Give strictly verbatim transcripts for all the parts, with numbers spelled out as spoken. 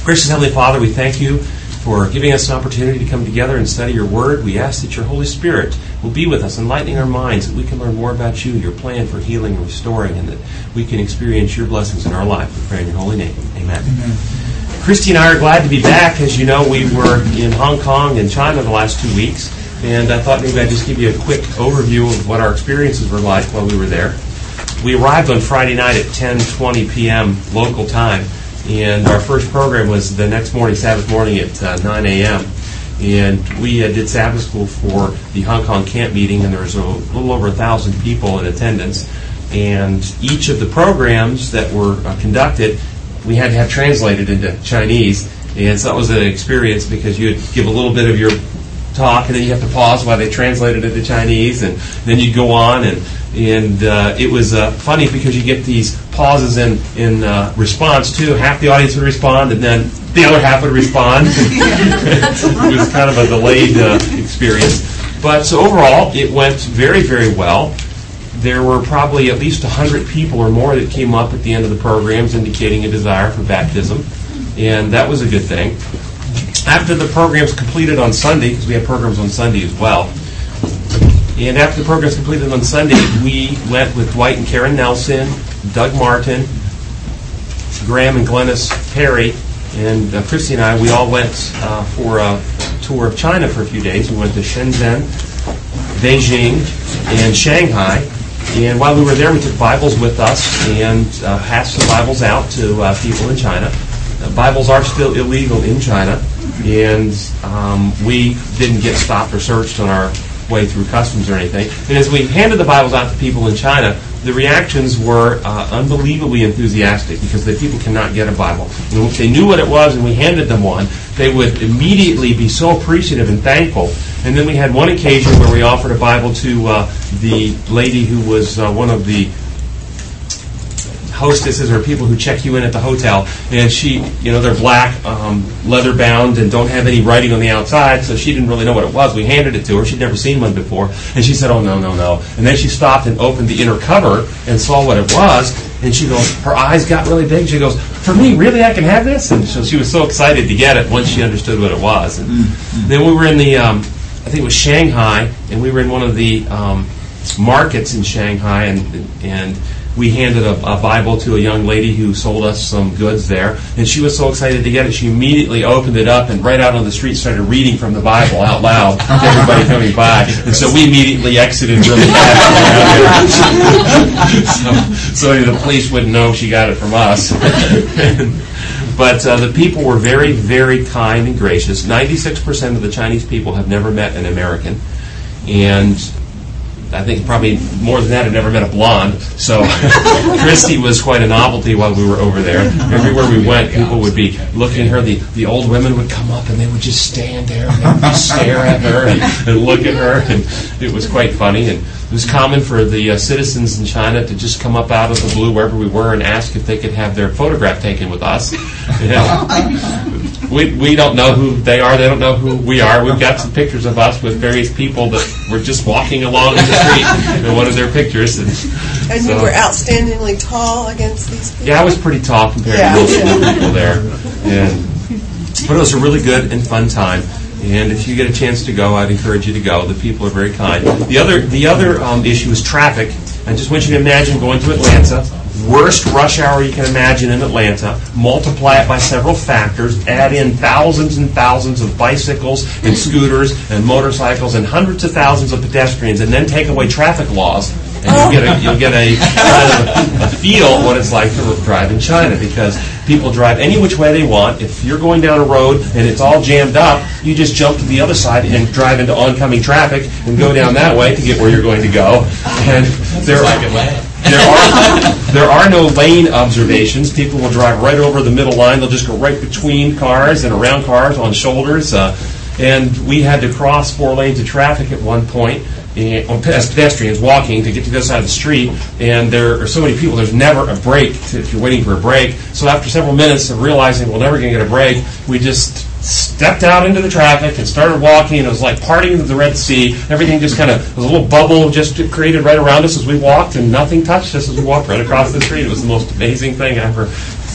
Gracious Heavenly Father, we thank you for giving us an opportunity to come together and study your word. We ask that your Holy Spirit will be with us, enlightening our minds, that we can learn more about you, your plan for healing and restoring, and that we can experience your blessings in our life. We pray in your holy name. Amen. Amen. Christy and I are glad to be back. As you know, we were in Hong Kong and China the last two weeks, and I thought maybe I'd just give you a quick overview of what our experiences were like while we were there. We arrived on Friday night at ten twenty p.m. local time, and our first program was the next morning, Sabbath morning at uh, nine a.m. And we uh, did Sabbath school for the Hong Kong camp meeting, and there was a little over a thousand people in attendance. And each of the programs that were uh, conducted, we had to have translated into Chinese. And so that was an experience because you would give a little bit of your talk, and then you have to pause while they translated it to Chinese, and then you'd go on, and and uh, it was uh, funny because you get these pauses in in uh, response too. Half the audience would respond, and then the other half would respond. It was kind of a delayed uh, experience, but so overall it went very, very well. There were probably at least a hundred people or more that came up at the end of the programs indicating a desire for baptism, and that was a good thing. After the programs completed on Sunday, because we had programs on Sunday as well, and after the programs completed on Sunday, we went with Dwight and Karen Nelson, Doug Martin, Graham and Glennis Perry, and uh, Christy and I, we all went uh, for a tour of China for a few days. We went to Shenzhen, Beijing, and Shanghai. And while we were there, we took Bibles with us and uh, passed the Bibles out to uh, people in China. Uh, Bibles are still illegal in China, and um, we didn't get stopped or searched on our way through customs or anything. And as we handed the Bibles out to people in China, the reactions were uh, unbelievably enthusiastic because the people cannot get a Bible. And if they knew what it was and we handed them one, they would immediately be so appreciative and thankful. And then we had one occasion where we offered a Bible to uh, the lady who was uh, one of the hostesses or people who check you in at the hotel, and she, you know, they're black, um, leather bound, and don't have any writing on the outside, so she didn't really know what it was. We handed it to her. She'd never seen one before, and she said, oh, no, no, no. And then she stopped and opened the inner cover and saw what it was, and she goes, her eyes got really big. She goes, for me, really, I can have this? And so she was so excited to get it once she understood what it was. And mm-hmm. Then we were in the, um, I think it was Shanghai, and we were in one of the um, markets in Shanghai, and and we handed a, a Bible to a young lady who sold us some goods there, and she was so excited to get it, she immediately opened it up and right out on the street started reading from the Bible out loud to everybody coming by. And so we immediately exited really fast. so, so the police wouldn't know she got it from us. But uh, the people were very, very kind and gracious. ninety-six percent of the Chinese people have never met an American, and I think probably more than that have never met a blonde. So Christy was quite a novelty while we were over there. Everywhere we went, people would be looking at her. The, the old women would come up and they would just stand there and they would just stare at her and, and look at her. And it was quite funny. And it was common for the uh, citizens in China to just come up out of the blue wherever we were and ask if they could have their photograph taken with us. You know? We we don't know who they are. They don't know who we are. We've got some pictures of us with various people that were just walking along the street in one of their pictures. And, and so, you were outstandingly tall against these people? Yeah, I was pretty tall compared yeah. to most of the people there. And, but it was a really good and fun time. And if you get a chance to go, I'd encourage you to go. The people are very kind. The other the other um, issue is traffic. I just want you to imagine going to Atlanta. Worst rush hour you can imagine in Atlanta. Multiply it by several factors. Add in thousands and thousands of bicycles and scooters and motorcycles and hundreds of thousands of pedestrians, and then take away traffic laws, and you'll get a, you'll get a, kind of a feel of what it's like to drive in China, because people drive any which way they want. If you're going down a road and it's all jammed up, you just jump to the other side and drive into oncoming traffic and go down that way to get where you're going to go. And there like Atlanta. There are there are no lane observations. People will drive right over the middle line. They'll just go right between cars and around cars on shoulders. Uh, and we had to cross four lanes of traffic at one point, and, as pedestrians walking to get to the other side of the street. And there are so many people, there's never a break to, if you're waiting for a break. So after several minutes of realizing we're never going to get a break, we just stepped out into the traffic and started walking. It was like parting into the Red Sea. Everything just kind of was a little bubble just created right around us as we walked, and nothing touched us as we walked right across the street. It was the most amazing thing I ever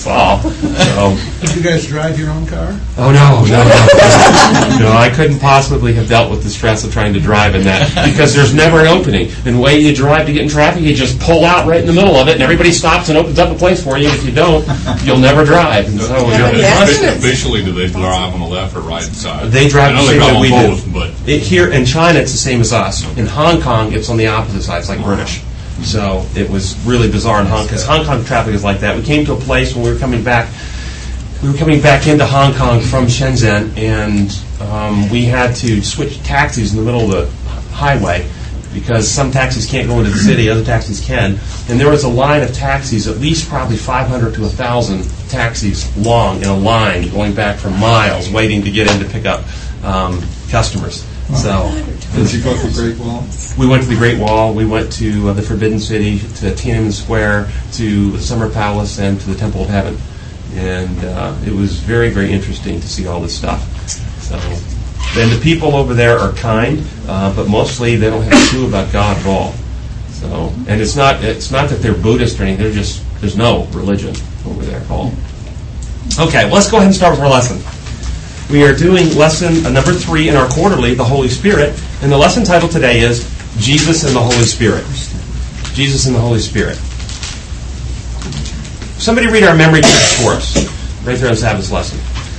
fall. So, Did you guys drive your own car? oh no, no, no, no! I couldn't possibly have dealt with the stress of trying to drive in that because there's never an opening. And the way you drive to get in traffic, you just pull out right in the middle of it, and everybody stops and opens up a place for you. And if you don't, you'll never drive. And so, Yeah, you know, yeah. constant- Officially, do they drive on the left or right side? They drive I know the they same drive way we on do. both, but It, here in China, it's the same as us. In Hong Kong, it's on the opposite side. It's like British. So it was really bizarre in Hong Kong because Hong Kong traffic is like that. We came to a place when we were coming back. We were coming back into Hong Kong from Shenzhen, and um, we had to switch taxis in the middle of the highway because some taxis can't go into the city, other taxis can. And there was a line of taxis, at least probably five hundred to one thousand taxis long in a line going back for miles, waiting to get in to pick up um, customers. So Did you go to the Great Wall? we went to the Great Wall, we went to uh, the Forbidden City, to Tiananmen Square, to the Summer Palace, and to the Temple of Heaven. And uh, it was very, very interesting to see all this stuff. So, and the people over there are kind, uh, but mostly they don't have a clue about God at all. So, and it's not it's not that they're Buddhist or anything. They're just there's no religion over there at all. Okay, well, let's go ahead and start with our lesson. We are doing lesson uh, number three in our quarterly, the Holy Spirit, and the lesson title today is Jesus and the Holy Spirit. Jesus and the Holy Spirit. Somebody read our memory text for us, right there on Sabbath's lesson.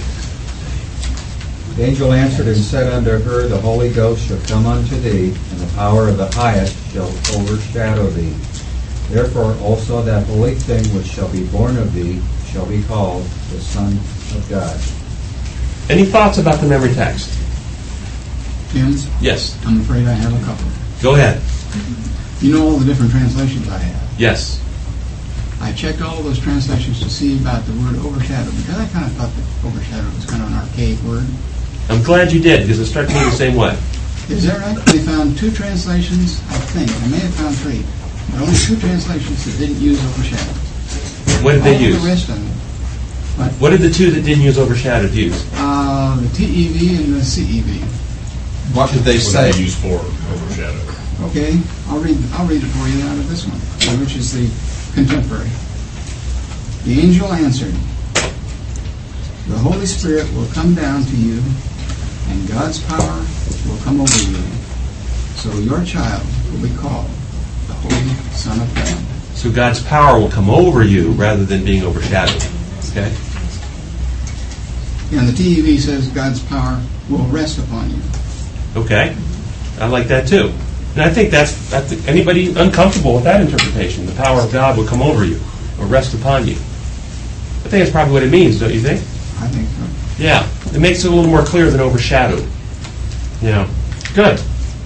The angel answered and said unto her, The Holy Ghost shall come unto thee, and the power of the highest shall overshadow thee. Therefore also that holy thing which shall be born of thee shall be called the Son of God. Any thoughts about the memory text? Jens, Yes. I'm afraid I have a couple. Go ahead. You know all the different translations I have. Yes. I checked all of those translations to see about the word overshadow, because I kind of thought that overshadow was kind of an archaic word. I'm glad you did, because it struck me the same way. Is that right? They found two translations, I think. I may have found three, but only two translations that didn't use overshadow. What did they all use? the rest of them. What? What did the two that didn't use overshadowed use? Uh, the T E V and the C E V. What did they what say? do they use for overshadow? Okay, I'll read. I'll read it for you out of this one, which is the contemporary. The angel answered, The Holy Spirit will come down to you, and God's power will come over you. So your child will be called the Holy Son of God. So God's power will come over you rather than being overshadowed. Okay? And the T E V says God's power will rest upon you. Okay. I like that too. And I think that's, that's anybody uncomfortable with that interpretation? The power of God will come over you or rest upon you. I think that's probably what it means, don't you think? I think so. Yeah. It makes it a little more clear than overshadowed. Yeah. Good.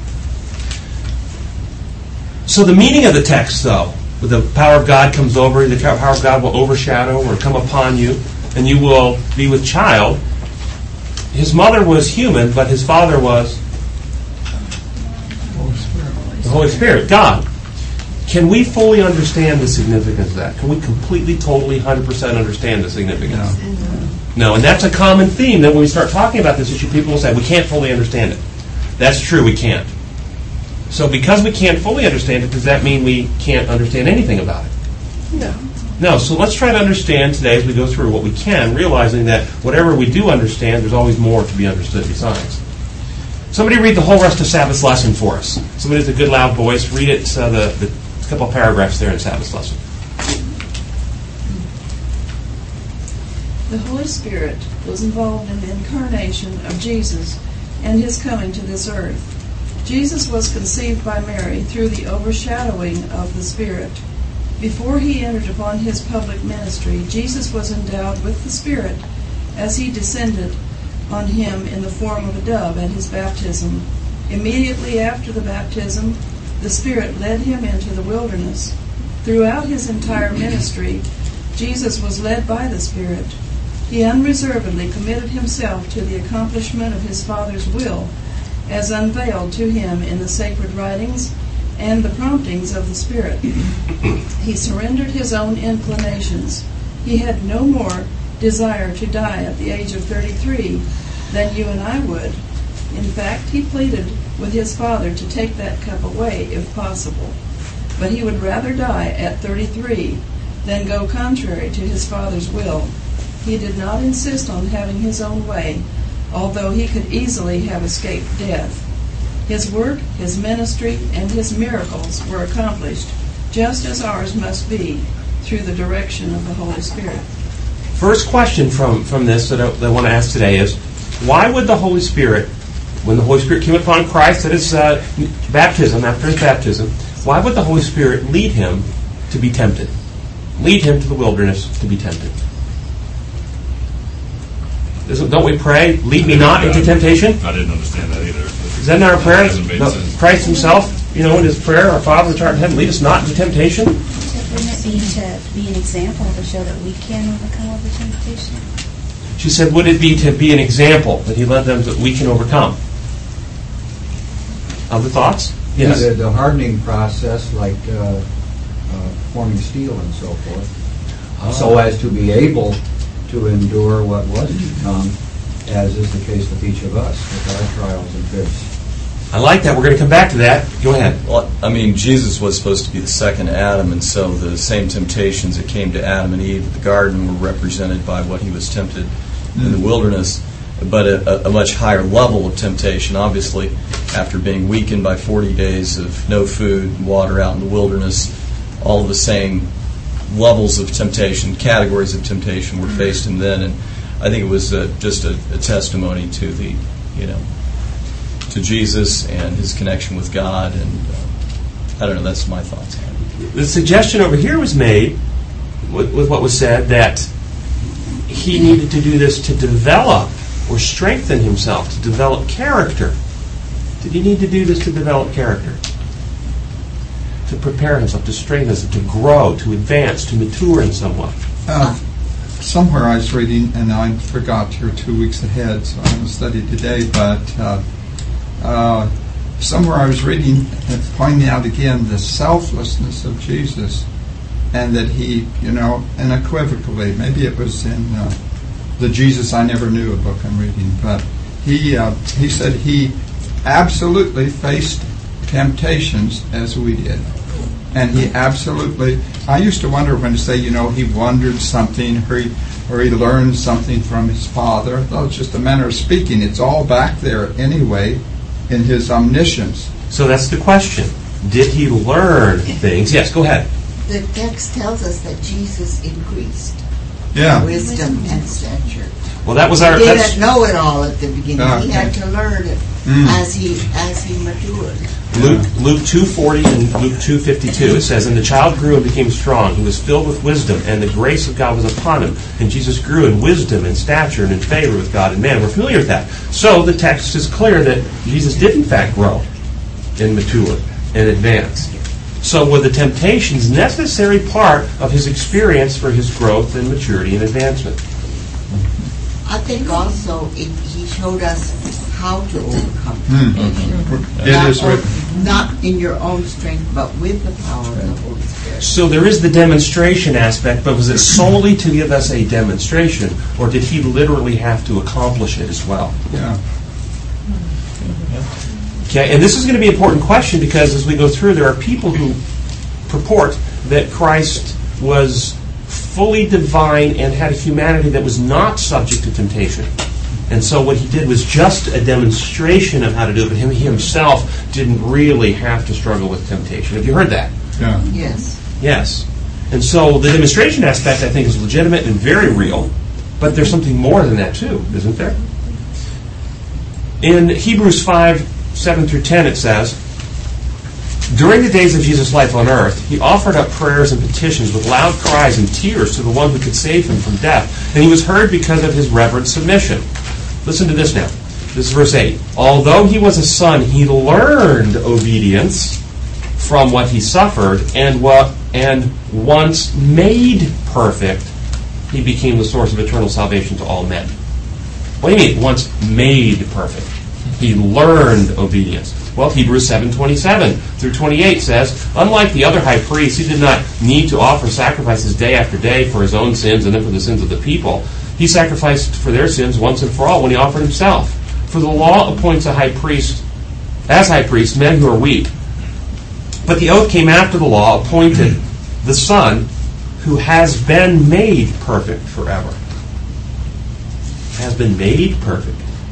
So the meaning of the text, though, the power of God comes over you, the power of God will overshadow or come upon you, and you will be with child. His mother was human, but his father was the Holy Spirit, God. Can we fully understand the significance of that? Can we completely, totally, one hundred percent understand the significance? No. No, and that's a common theme that when we start talking about this issue, people will say, we can't fully understand it. That's true, we can't. So because we can't fully understand it, does that mean we can't understand anything about it? No. No, so let's try to understand today as we go through what we can, realizing that whatever we do understand, there's always more to be understood besides. Somebody read the whole rest of Sabbath's lesson for us. Somebody with a good loud voice, read it, uh, the, the couple of paragraphs there in Sabbath's lesson. The Holy Spirit was involved in the incarnation of Jesus and his coming to this earth. Jesus was conceived by Mary through the overshadowing of the Spirit. Before he entered upon his public ministry, Jesus was endowed with the Spirit as he descended on him in the form of a dove at his baptism. Immediately after the baptism, the Spirit led him into the wilderness. Throughout his entire ministry, Jesus was led by the Spirit. He unreservedly committed himself to the accomplishment of his Father's will, as unveiled to him in the sacred writings and the promptings of the Spirit. He surrendered his own inclinations. He had no more desire to die at the age of thirty-three than you and I would. In fact, he pleaded with his Father to take that cup away if possible. But he would rather die at thirty-three than go contrary to his Father's will. He did not insist on having his own way, although he could easily have escaped death. His work, his ministry, and his miracles were accomplished, just as ours must be, through the direction of the Holy Spirit. First question from, from this that I, that I want to ask today is, why would the Holy Spirit, when the Holy Spirit came upon Christ at his uh, baptism, after his baptism, why would the Holy Spirit lead him to be tempted? Lead him to the wilderness to be tempted? Isn't, don't we pray, lead me not into temptation? I didn't understand that either. Is that not our prayer? It hasn't made No, sense. Christ himself, you know, in his prayer, our Father which art in heaven, lead us not into temptation. Wouldn't it be to be an example to show that we can overcome over temptation? She said, would it be to be an example that he led them that we can overcome? Other thoughts? Yes. The, the hardening process, like uh, uh, forming steel and so forth, Oh. so as to be able to endure what was to come, as is the case with each of us with our trials and fits. I like that. We're going to come back to that. Go ahead. Well, I mean, Jesus was supposed to be the second Adam, and so the same temptations that came to Adam and Eve at the garden were represented by what he was tempted in the wilderness, but a, a much higher level of temptation, obviously, after being weakened by forty days of no food and water out in the wilderness. All of the same levels of temptation, categories of temptation were faced him then, and I think it was uh, just a, a testimony to the, you know, to Jesus and his connection with God, and uh, I don't know, that's my thoughts on it. The suggestion over here was made with, with what was said that he needed to do this to develop or strengthen himself, to develop character. Did he need to do this to develop character? To prepare himself, to strengthen himself, to grow, to advance, to mature in some way? Uh, somewhere I was reading, and I forgot, you're two weeks ahead, so I'm going to study today, but uh, uh, somewhere I was reading and pointing out again the selflessness of Jesus, and that he, you know, unequivocally, maybe it was in uh, the Jesus I Never Knew, a book I'm reading, but he uh, he said he absolutely faced temptations as we did. And he absolutely, I used to wonder when to say, you know, he wondered something, or he, or he learned something from his Father. Well, it's just a manner of speaking. It's all back there anyway in his omniscience. So that's the question. Did he learn things? Yes, go ahead. The text tells us that Jesus increased Yeah. wisdom and stature. Well, that was our... He that's- didn't know it all at the beginning. Ah, he had to learn it Mm. as he as he matured. Luke Luke two forty and Luke two fifty-two, it says, "And the child grew and became strong. He was filled with wisdom, and the grace of God was upon him. And Jesus grew in wisdom and stature and in favor with God and man." We're familiar with that. So the text is clear that Jesus did in fact grow and mature and advance. So were the temptations necessary part of his experience for his growth and maturity and advancement? I think also it, he showed us how to overcome Mm. temptation. It Not, is o- written. not in your own strength, but with the power of the Holy Spirit. So there is the demonstration aspect, but was it solely to give us a demonstration, or did he literally have to accomplish it as well? Yeah. Okay, and this is going to be an important question because as we go through, there are people who purport that Christ was fully divine and had a humanity that was not subject to temptation. And so what he did was just a demonstration of how to do it, but him, he himself didn't really have to struggle with temptation. Have you heard that? Yeah. Yes. Yes. And so the demonstration aspect, I think, is legitimate and very real, but there's something more than that too, isn't there? In Hebrews five, seven through ten, it says, "During the days of Jesus' life on earth, he offered up prayers and petitions with loud cries and tears to the one who could save him from death, and he was heard because of his reverent submission." Listen to this now. This is verse eight. "Although he was a son, he learned obedience from what he suffered, and what and once made perfect, he became the source of eternal salvation to all men." What do you mean, once made perfect? He learned obedience. Well, Hebrews seven twenty-seven through twenty-eight says, "Unlike the other high priests, he did not need to offer sacrifices day after day for his own sins and then for the sins of the people. He sacrificed for their sins once and for all when he offered himself. For the law appoints a high priest, as high priest, men who are weak. But the oath came after the law appointed the Son who has been made perfect forever. Has been made perfect.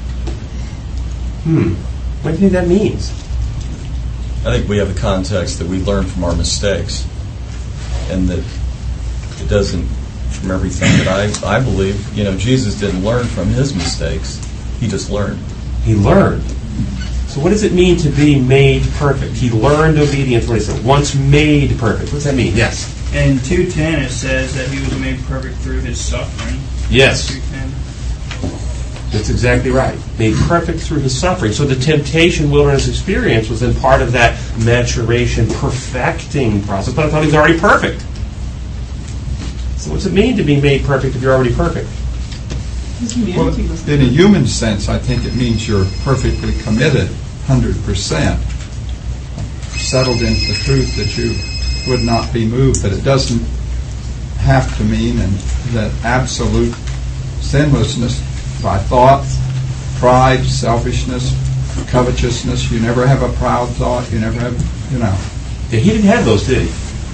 Hmm. What do you think that means? I think we have the context that we learn from our mistakes, and that it doesn't, from everything that I, I believe, you know, Jesus didn't learn from his mistakes. He just learned. He learned. So what does it mean to be made perfect? He learned obedience, what he said, once made perfect. What does that mean? Yes. In two ten it says that he was made perfect through his suffering. Yes. two ten. That's exactly right. Made perfect through his suffering. So the temptation wilderness experience was then part of that maturation, perfecting process. But I thought he was already perfect. So what's it mean to be made perfect if you're already perfect? Well, in a human sense, I think it means you're perfectly committed, one hundred percent. Settled into the truth that you would not be moved. But it doesn't have to mean and that absolute sinlessness by thought, pride, selfishness, covetousness. You never have a proud thought. You never have, you know. Yeah, he didn't have those, did he?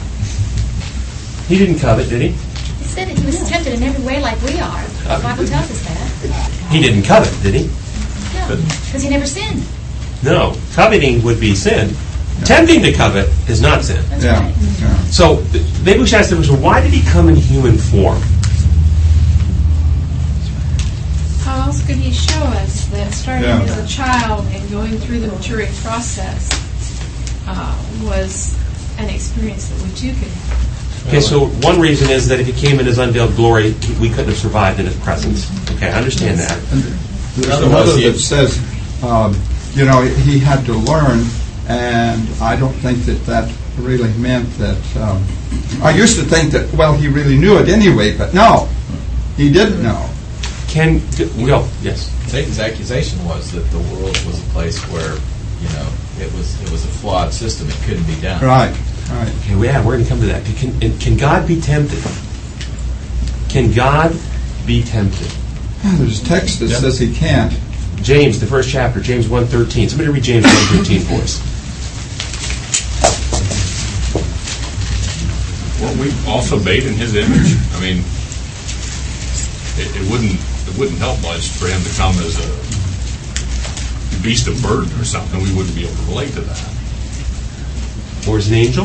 He didn't covet, did he? He said that he was tempted in every way like we are. The Bible tells us that. He didn't covet, did he? No, because he never sinned. No. Coveting would be sin. Yeah. Tempting to covet is not sin. That's yeah. right. yeah. So maybe we should ask the question, why did he come in human form? How else could he show us that starting Yeah. as a child and going through the maturing process uh, was an experience that we too could have? Okay, so one reason is that if he came in his unveiled glory, we couldn't have survived in his presence. Okay, I understand that. And there's another that says, um, you know, he had to learn, and I don't think that that really meant that. Um, I used to think that, well, he really knew it anyway, but no, he didn't know. Can go? Yes. Satan's accusation was that the world was a place where, you know, it was it was a flawed system. It couldn't be done. Right. Right. Okay, well, yeah, we're going to come to that. Can, can God be tempted? Can God be tempted? Yeah, there's a text that yeah. says he can't. James, the first chapter, James one thirteen. Somebody read James one thirteen for us. Well, we also made in his image. I mean, it, it wouldn't it wouldn't help much for him to come as a beast of burden or something. We wouldn't be able to relate to that. Or as an angel?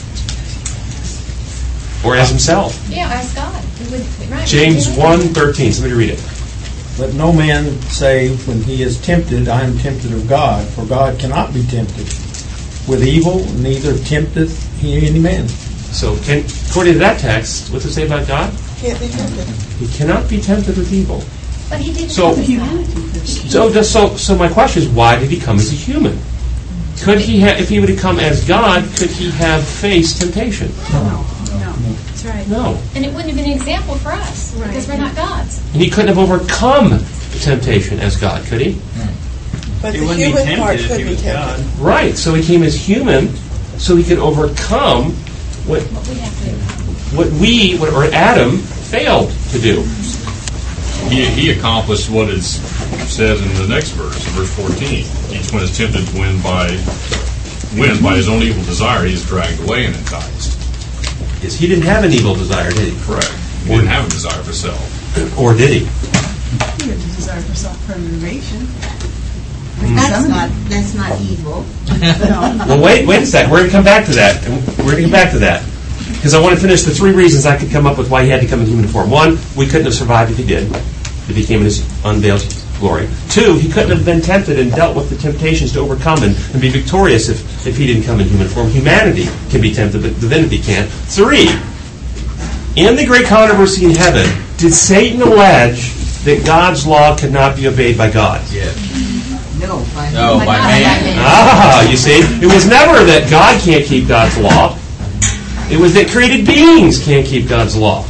Or as himself? Yeah, as God. We would, right. James one thirteen. Somebody read it. Let no man say when he is tempted, I am tempted of God, for God cannot be tempted with evil, neither tempteth he any man. So, can, according to that text, what's it say about God? Can't be tempted. He cannot be tempted with evil. But he did so, so, just, so, so my question is, why did he come as a human? Could he have, if he would have come as God, could he have faced temptation? No. No. That's right. No. And it wouldn't have been an example for us, right. because we're not gods. And he couldn't have overcome temptation as God, could he? But he the wouldn't human be part tempted if could he be was tempted. God. Right. So he came as human, so he could overcome what What we have to what we, what, or Adam, failed to do. He, he accomplished what it says in the next verse, in verse fourteen. Each one is tempted to win by, win by his own evil desire. He is dragged away and enticed. Yes, he didn't have an evil desire, did he? Correct. He didn't have a desire for self. Or did he? He had a desire for self-preservation. That's not that's not evil. Well, wait, wait a second. We're going to come back to that. We're going to come back to that. Because I want to finish the three reasons I could come up with why he had to come in human form. One, we couldn't have survived if he did, if he came in his unveiled glory. Two, he couldn't have been tempted and dealt with the temptations to overcome and, and be victorious if, if he didn't come in human form. Humanity can be tempted, but divinity can't. Three, in the great controversy in heaven, did Satan allege that God's law could not be obeyed by God? Yeah. No, by, No, by man. Ah, you see, it was never that God can't keep God's law. It was that created beings can't keep God's law.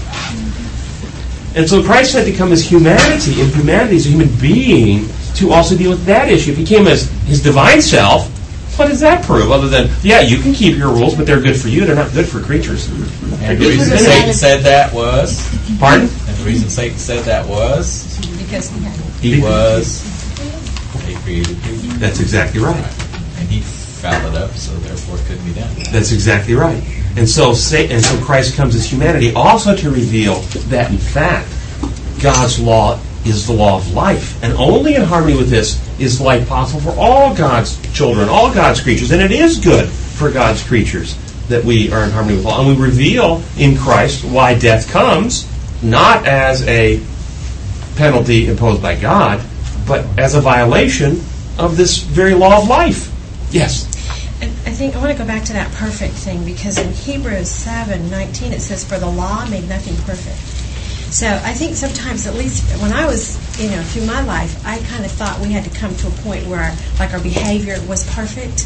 And so Christ had to come as humanity, and humanity as a human being, to also deal with that issue. If he came as his divine self, what does that prove? Other than, yeah, you can keep your rules, but they're good for you. They're not good for creatures. And the reason Satan said that was... Pardon? And the reason Satan said that was... Because he had He was a created creature. That's exactly right. And he fouled it up, so therefore it couldn't be done. That's exactly right. And so, and so Christ comes as humanity also to reveal that, in fact, God's law is the law of life. And only in harmony with this is life possible for all God's children, all God's creatures. And it is good for God's creatures that we are in harmony with law. And we reveal in Christ why death comes, not as a penalty imposed by God, but as a violation of this very law of life. Yes? I think I want to go back to that perfect thing, because in Hebrews seven nineteen it says, "For the law made nothing perfect." So I think sometimes, at least when I was, you know, through my life, I kind of thought we had to come to a point where, like, our behavior was perfect.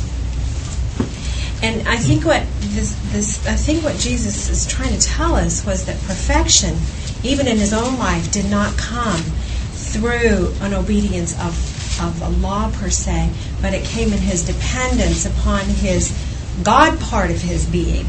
And I think what this, this, I think what Jesus is trying to tell us was that perfection, even in his own life, did not come through an obedience of of a law per se, but it came in his dependence upon his God part of his being.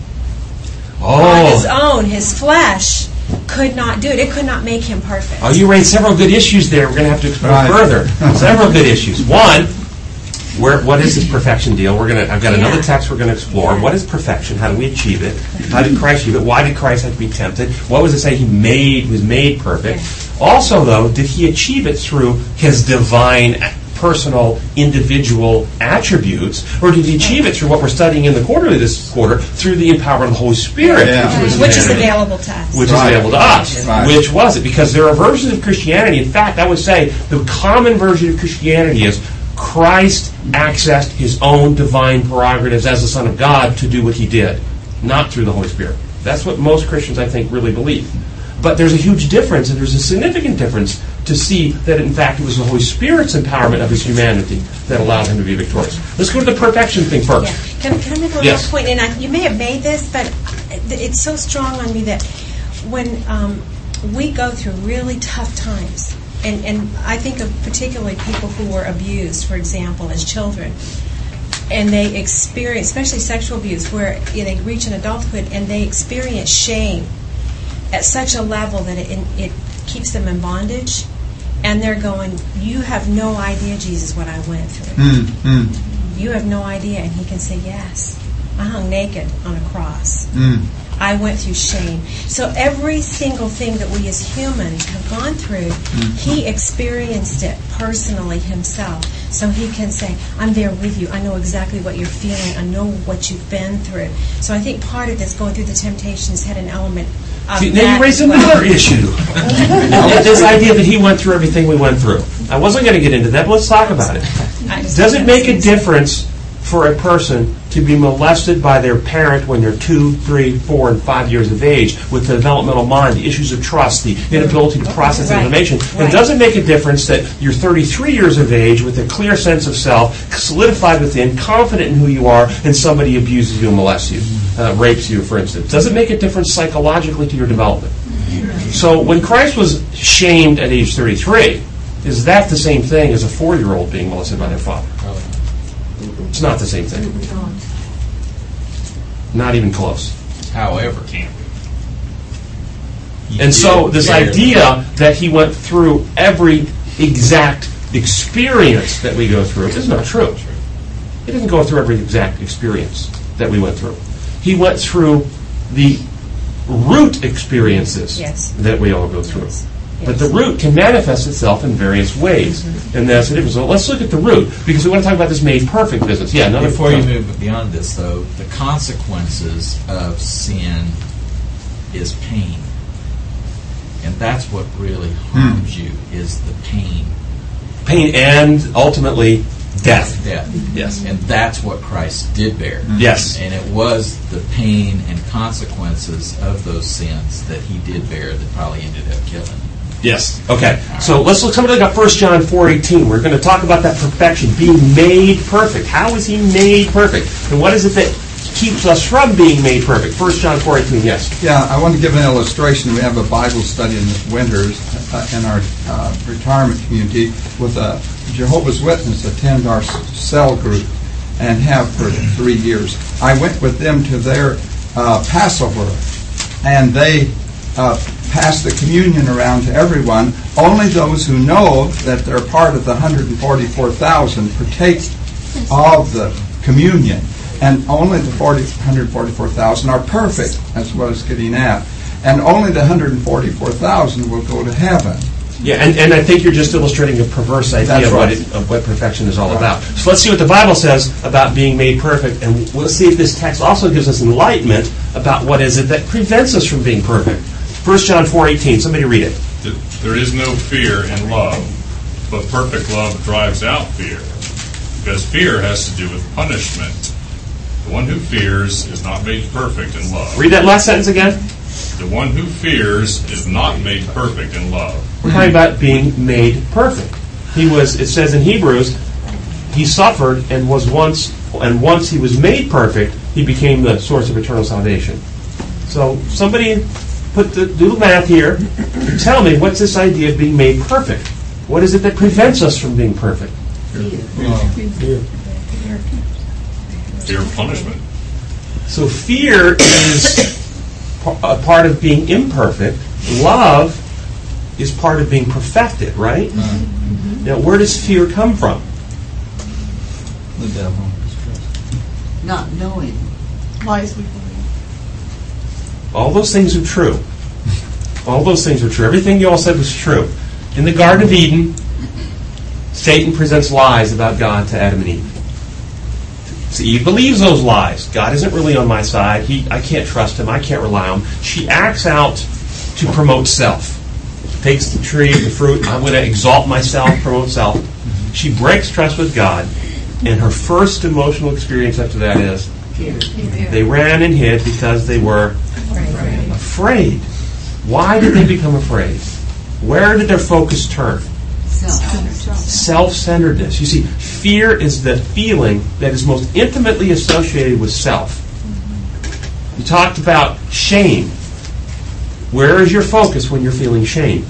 Oh. On his own, his flesh could not do it. It could not make him perfect. Oh, you raised several good issues there. We're going to have to explore Right. further. Several good issues. One, where what is this perfection deal? We're going to. I've got Yeah. another text we're going to explore. Yeah. What is perfection? How do we achieve it? How did Christ achieve it? Why did Christ have to be tempted? What was it say he made was made perfect? Also, though, did he achieve it through his divine, personal, individual attributes, or did he achieve it through what we're studying in the quarterly this quarter, through the empowerment of the Holy Spirit, Yeah. which, Which is humanity? available to us. Which Right. is available to us. Right. Which was it? Because there are versions of Christianity. In fact, I would say the common version of Christianity is Christ accessed his own divine prerogatives as the Son of God to do what he did, not through the Holy Spirit. That's what most Christians, I think, really believe. But there's a huge difference, and there's a significant difference to see that, in fact, it was the Holy Spirit's empowerment of his humanity that allowed him to be victorious. Let's go to the perfection thing first. Yeah. Can, can I make one Yes. more point? And I, you may have made this, but it's so strong on me that when um, we go through really tough times, and, and I think of particularly people who were abused, for example, as children, and they experience, especially sexual abuse, where you know, they reach an adulthood and they experience shame at such a level that it, it keeps them in bondage, and they're going, "You have no idea, Jesus, what I went through. Mm, mm, You have no idea." And he can say, "Yes, I hung naked on a cross. mm. I went through shame." So every single thing that we as humans have gone through, he experienced it personally himself. So he can say, "I'm there with you. I know exactly what you're feeling. I know what you've been through." So I think part of this, going through the temptations, had an element of See, that now you raised as well. another issue. This idea that he went through everything we went through. I wasn't going to get into that, but let's talk about it. Does it make a difference for a person to be molested by their parent when they're two, three, four, and five years of age with the developmental mind, the issues of trust, the inability to process Right. information? Right. And does it make a difference that you're thirty-three years of age with a clear sense of self, solidified within, confident in who you are, and somebody abuses you and molests you, uh, rapes you, for instance? Does it make a difference psychologically to your development? So when Christ was shamed at age thirty-three, is that the same thing as a four-year-old being molested by their father? It's not the same thing. Not even close. However, can't be. And so this idea that he went through every exact experience that we go through is not true. He didn't go through every exact experience that we went through. He went through the root experiences Yes. that we all go through. Yes. But the root can manifest itself in various ways. Mm-hmm. And that's the difference. So let's look at the root, because we want to talk about this made perfect business. Yeah, another Before you move beyond this, though, the consequences of sin is pain. And that's what really harms you, is the pain. Pain and ultimately death. Death. Yes. And that's what Christ did bear. Yes. And it was the pain and consequences of those sins that he did bear that probably ended up killing him. Yes. Okay. So let's look something like First John four eighteen. We're going to talk about that perfection, being made perfect. How is he made perfect? And what is it that keeps us from being made perfect? First John four eighteen, yes. Yeah, I want to give an illustration. We have a Bible study in the winters uh, in our uh, retirement community with a Jehovah's Witness attend our cell group and have for three years. I went with them to their uh, Passover, and they uh, pass the communion around to everyone. Only those who know that they're part of the one hundred forty-four thousand partake of the communion. And only the forty, one hundred forty-four thousand are perfect. That's what I was getting at. And only the one hundred forty-four thousand will go to heaven. Yeah, and, and I think you're just illustrating a perverse idea That's of, right. what it, of what perfection is all Right. about. So let's see what the Bible says about being made perfect, and we'll see if this text also gives us enlightenment about what is it that prevents us from being perfect. First John four eighteen, somebody read it. There is no fear in love, but perfect love drives out fear, because fear has to do with punishment. The one who fears is not made perfect in love. Read that last sentence again. The one who fears is not made perfect in love. We're talking about being made perfect. He was, it says in Hebrews, he suffered and was once, and once he was made perfect, he became the source of eternal salvation. So somebody put the, do the math here. Tell me, what's this idea of being made perfect? What is it that prevents us from being perfect? Fear. Fear of punishment. So fear is a part of being imperfect. Love is part of being perfected, right? Mm-hmm. Now, where does fear come from? The devil. Not knowing. Lies we believe. All those things are true. All those things are true. Everything you all said was true. In the Garden of Eden, Satan presents lies about God to Adam and Eve. So Eve believes those lies. God isn't really on my side. He, I can't trust him. I can't rely on him. She acts out to promote self. Takes the tree, the fruit. I'm going to exalt myself, promote self. She breaks trust with God, and her first emotional experience after that is they ran and hid because they were afraid. Why did they become afraid? Where did their focus turn? Self-centeredness. You see, fear is the feeling that is most intimately associated with self. You talked about shame. Where is your focus when you're feeling shame?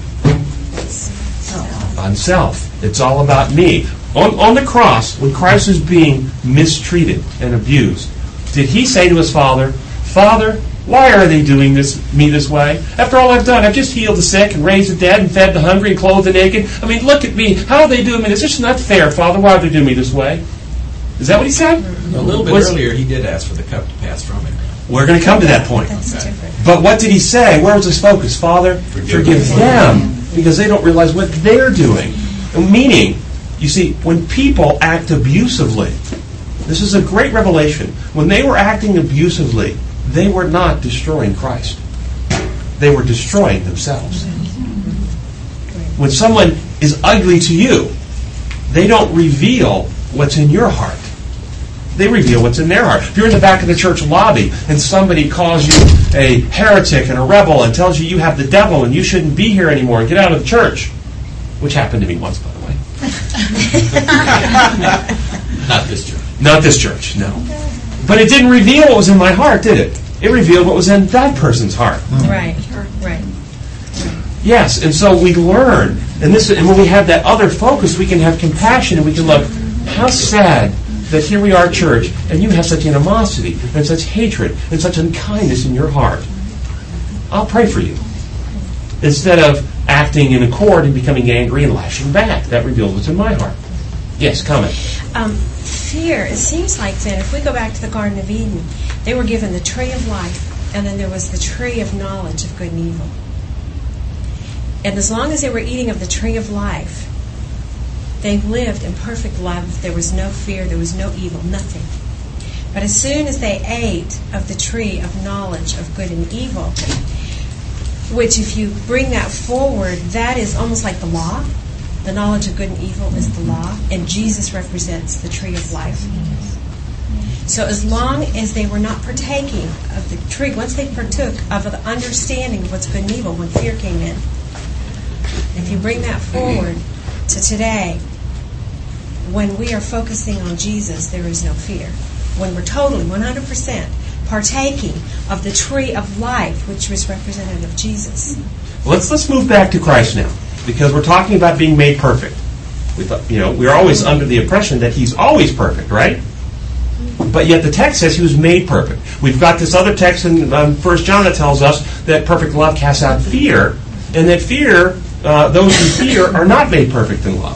On self. It's all about me. On, on the cross, when Christ was being mistreated and abused, did he say to his Father, Father, why are they doing this me this way? After all I've done, I've just healed the sick and raised the dead and fed the hungry and clothed the naked. I mean, look at me. How are they doing me this? This is not fair, Father. Why are they doing me this way? Is that what he said? A little bit Was, earlier, he did ask for the cup to pass from him. We're going to come to that point. But what did he say? Where was his focus? Father, forgive, forgive them, because they don't realize what they're doing. Meaning, you see, when people act abusively, this is a great revelation. When they were acting abusively, they were not destroying Christ. They were destroying themselves. When someone is ugly to you, they don't reveal what's in your heart. They reveal what's in their heart. If you're in the back of the church lobby and somebody calls you a heretic and a rebel and tells you you have the devil and you shouldn't be here anymore and get out of the church, which happened to me once, by the way. Not this church. Not this church, no. But it didn't reveal what was in my heart, did it? It revealed what was in that person's heart. Right, right. Yes, and so we learn, and this, and when we have that other focus, we can have compassion, and we can look, how sad that here we are, church, and you have such animosity, and such hatred, and such unkindness in your heart. I'll pray for you. Instead of acting in accord and becoming angry and lashing back. That reveals what's in my heart. Yes, comment. Um, fear, it seems like then, if we go back to the Garden of Eden, they were given the tree of life, and then there was the tree of knowledge of good and evil. And as long as they were eating of the tree of life, they lived in perfect love. There was no fear, there was no evil, nothing. But as soon as they ate of the tree of knowledge of good and evil, which if you bring that forward, that is almost like the law. The knowledge of good and evil is the law, and Jesus represents the tree of life. So as long as they were not partaking of the tree, once they partook of the understanding of what's good and evil, when fear came in, if you bring that forward to today, when we are focusing on Jesus, there is no fear. When we're totally, one hundred percent partaking of the tree of life, which was representative of Jesus. Let's let's move back to Christ now, because we're talking about being made perfect. We thought, you know, we're always under the impression that He's always perfect, right? But yet the text says He was made perfect. We've got this other text in um, First John that tells us that perfect love casts out fear, and that fear, uh, those who fear, are not made perfect in love.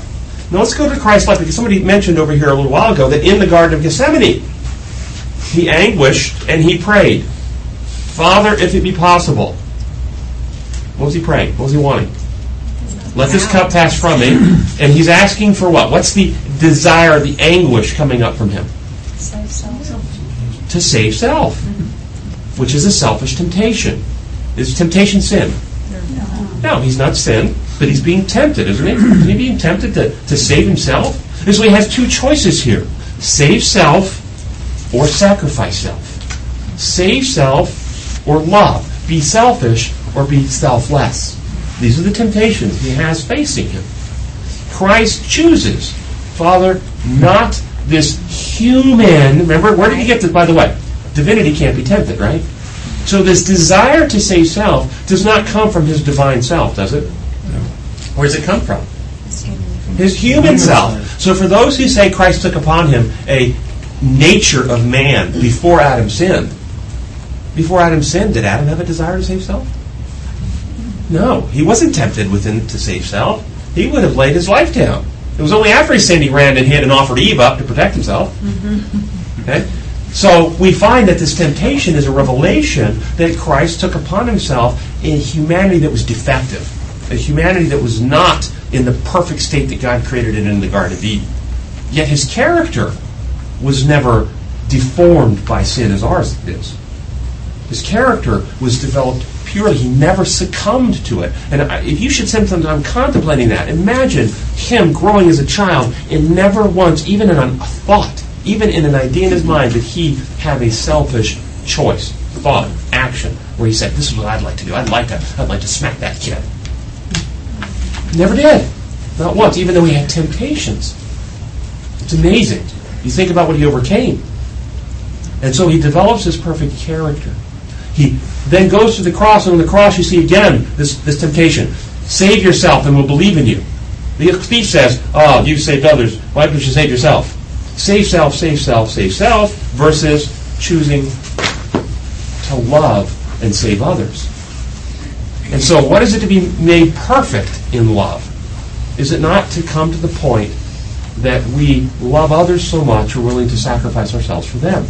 Now let's go to Christ's life, because somebody mentioned over here a little while ago that in the Garden of Gethsemane, he anguished and he prayed, Father, if it be possible. What was he praying? What was he wanting? Let this cup pass from me. And he's asking for what? What's the desire, the anguish coming up from him? Save self. To save self, which is a selfish temptation. Is temptation sin? No, he's not sin, but he's being tempted, isn't he? Isn't he being tempted to, to save himself? And so he has two choices here. Save self or sacrifice self. Save self or love. Be selfish or be selfless. These are the temptations he has facing him. Christ chooses, Father, not this human. Remember, where did he get this, by the way? Divinity can't be tempted, right? So this desire to save self does not come from his divine self, does it? No. Where does it come from? His human self. So for those who say Christ took upon him a nature of man before Adam sinned, before Adam sinned, did Adam have a desire to save self? No. He wasn't tempted within to save self. He would have laid his life down. It was only after he sinned he ran and hid and offered Eve up to protect himself. Okay? So we find that this temptation is a revelation that Christ took upon himself a humanity that was defective, a humanity that was not in the perfect state that God created it in the Garden of Eden. Yet his character was never deformed by sin as ours is. His character was developed purely. He never succumbed to it. And if you should spend some time contemplating that, imagine him growing as a child and never once, even in a thought, even in an idea in his mind, that he have a selfish choice, thought, action, where he said, "This is what I'd like to do. I'd like to, I'd like to smack that kid." Never did, not once. Even though he had temptations, it's amazing. You think about what he overcame, and so he develops this perfect character. He then goes to the cross, and on the cross you see again this this temptation: save yourself, and we'll believe in you. The thief says, "Oh, you saved others. Why don't you save yourself?" Save self, save self, save self, versus choosing to love and save others. And so what is it to be made perfect in love? Is it not to come to the point that we love others so much we're willing to sacrifice ourselves for them?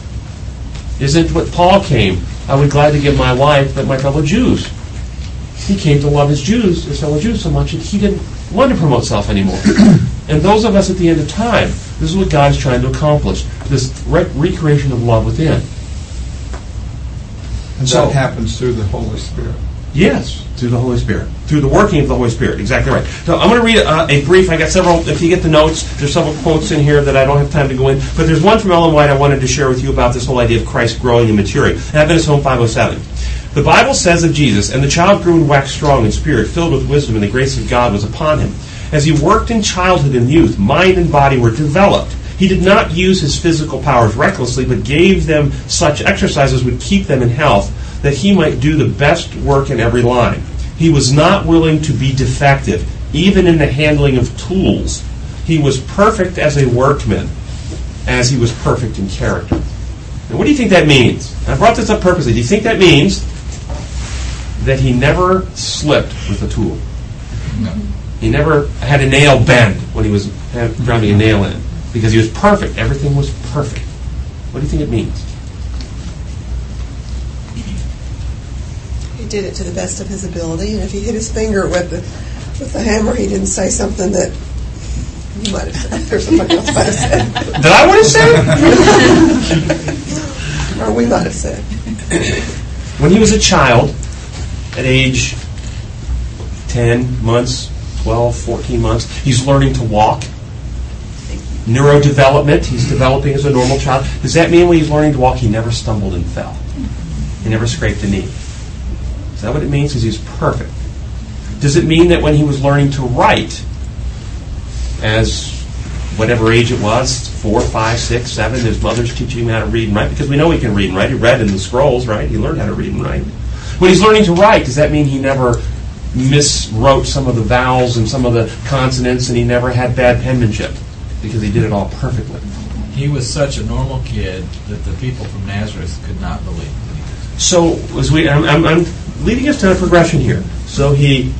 Isn't what Paul came, I would gladly give my life but my fellow Jews. He came to love his Jews, his fellow Jews, so much that he didn't want to promote self anymore. And those of us at the end of time, this is what God is trying to accomplish, this re- recreation of love within. And so, that happens through the Holy Spirit. Yes, through the Holy Spirit. Through the working of the Holy Spirit. Exactly right. So I'm going to read a, a brief, I got several, if you get the notes, there's several quotes in here that I don't have time to go in, but there's one from Ellen White I wanted to share with you about this whole idea of Christ growing and maturing. Adventist Home five oh seven. The Bible says of Jesus, "And the child grew and waxed strong in spirit, filled with wisdom, and the grace of God was upon him. As he worked in childhood and youth, mind and body were developed. He did not use his physical powers recklessly, but gave them such exercises would keep them in health, that he might do the best work in every line. He was not willing to be defective, even in the handling of tools. He was perfect as a workman, as he was perfect in character." Now, what do you think that means? I brought this up purposely. Do you think that means that he never slipped with a tool? No. He never had a nail bend when he was driving a nail in, because he was perfect. Everything was perfect. What do you think it means? He did it to the best of his ability, and if he hit his finger with the with the hammer, he didn't say something that you might have said, or somebody else might have said. That I would have said? Or we might have said. When he was a child, at age ten months, twelve, fourteen months, he's learning to walk. Neurodevelopment, he's developing as a normal child. Does that mean when he's learning to walk, he never stumbled and fell? He never scraped a knee? Is that what it means? Because he's perfect. Does it mean that when he was learning to write, as whatever age it was, four, five, six, seven, his mother's teaching him how to read and write? Because we know he can read and write. He read in the scrolls, right? He learned how to read and write. When he's learning to write, does that mean he never miswrote some of the vowels and some of the consonants, and he never had bad penmanship? Because he did it all perfectly. He was such a normal kid that the people from Nazareth could not believe it. So, as we, I'm, I'm, I'm leading us to a progression here. So he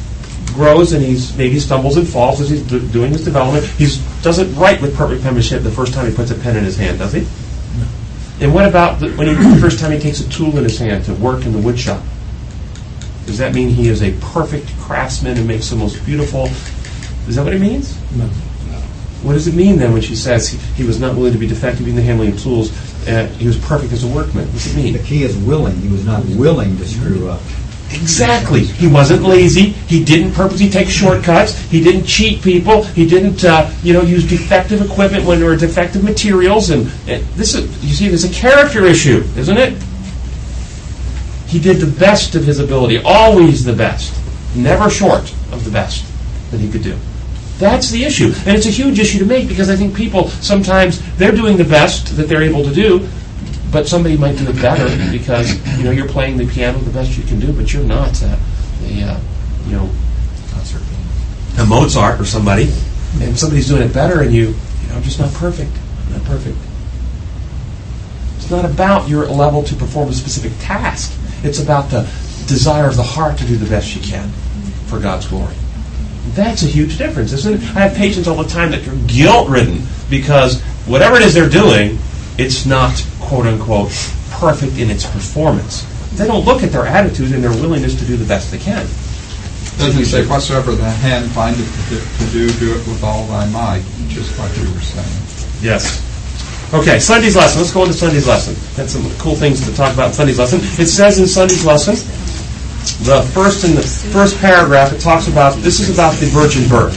grows and he's maybe stumbles and falls as he's do, doing his development. He doesn't write with perfect penmanship the first time he puts a pen in his hand, does he? No. And what about the, when he, the first time he takes a tool in his hand to work in the wood shop? Does that mean he is a perfect craftsman and makes the most beautiful? Is that what it means? No. What does it mean then when she says he, he was not willing to be defective in the handling of tools? Uh, he was perfect as a workman. What does it mean? The key is willing. He was not willing to screw up. Exactly. He wasn't lazy. He didn't purposely take shortcuts. He didn't cheat people. He didn't, uh, you know, use defective equipment when there were defective materials. And, and this is, you see, there's a character issue, isn't it? He did the best of his ability, always the best, never short of the best that he could do. That's the issue. And it's a huge issue to make because I think people sometimes, they're doing the best that they're able to do, but somebody might do it better because, you know, you're playing the piano the best you can do, but you're not uh, a, uh, you know, a Mozart or somebody, and somebody's doing it better and you, you know, I'm just not perfect. I'm not perfect. It's not about your level to perform a specific task. It's about the desire of the heart to do the best you can for God's glory. That's a huge difference, isn't it? I have patients all the time that are guilt-ridden because whatever it is they're doing, it's not, quote-unquote, perfect in its performance. They don't look at their attitude and their willingness to do the best they can. Doesn't say, whatsoever the hand findeth to do, do it with all thy might, just like you were saying. Yes. Okay, Sunday's lesson. Let's go into Sunday's lesson. That's some cool things to talk about in Sunday's lesson. It says in Sunday's lesson, the first in the first paragraph, it talks about, this is about the virgin birth.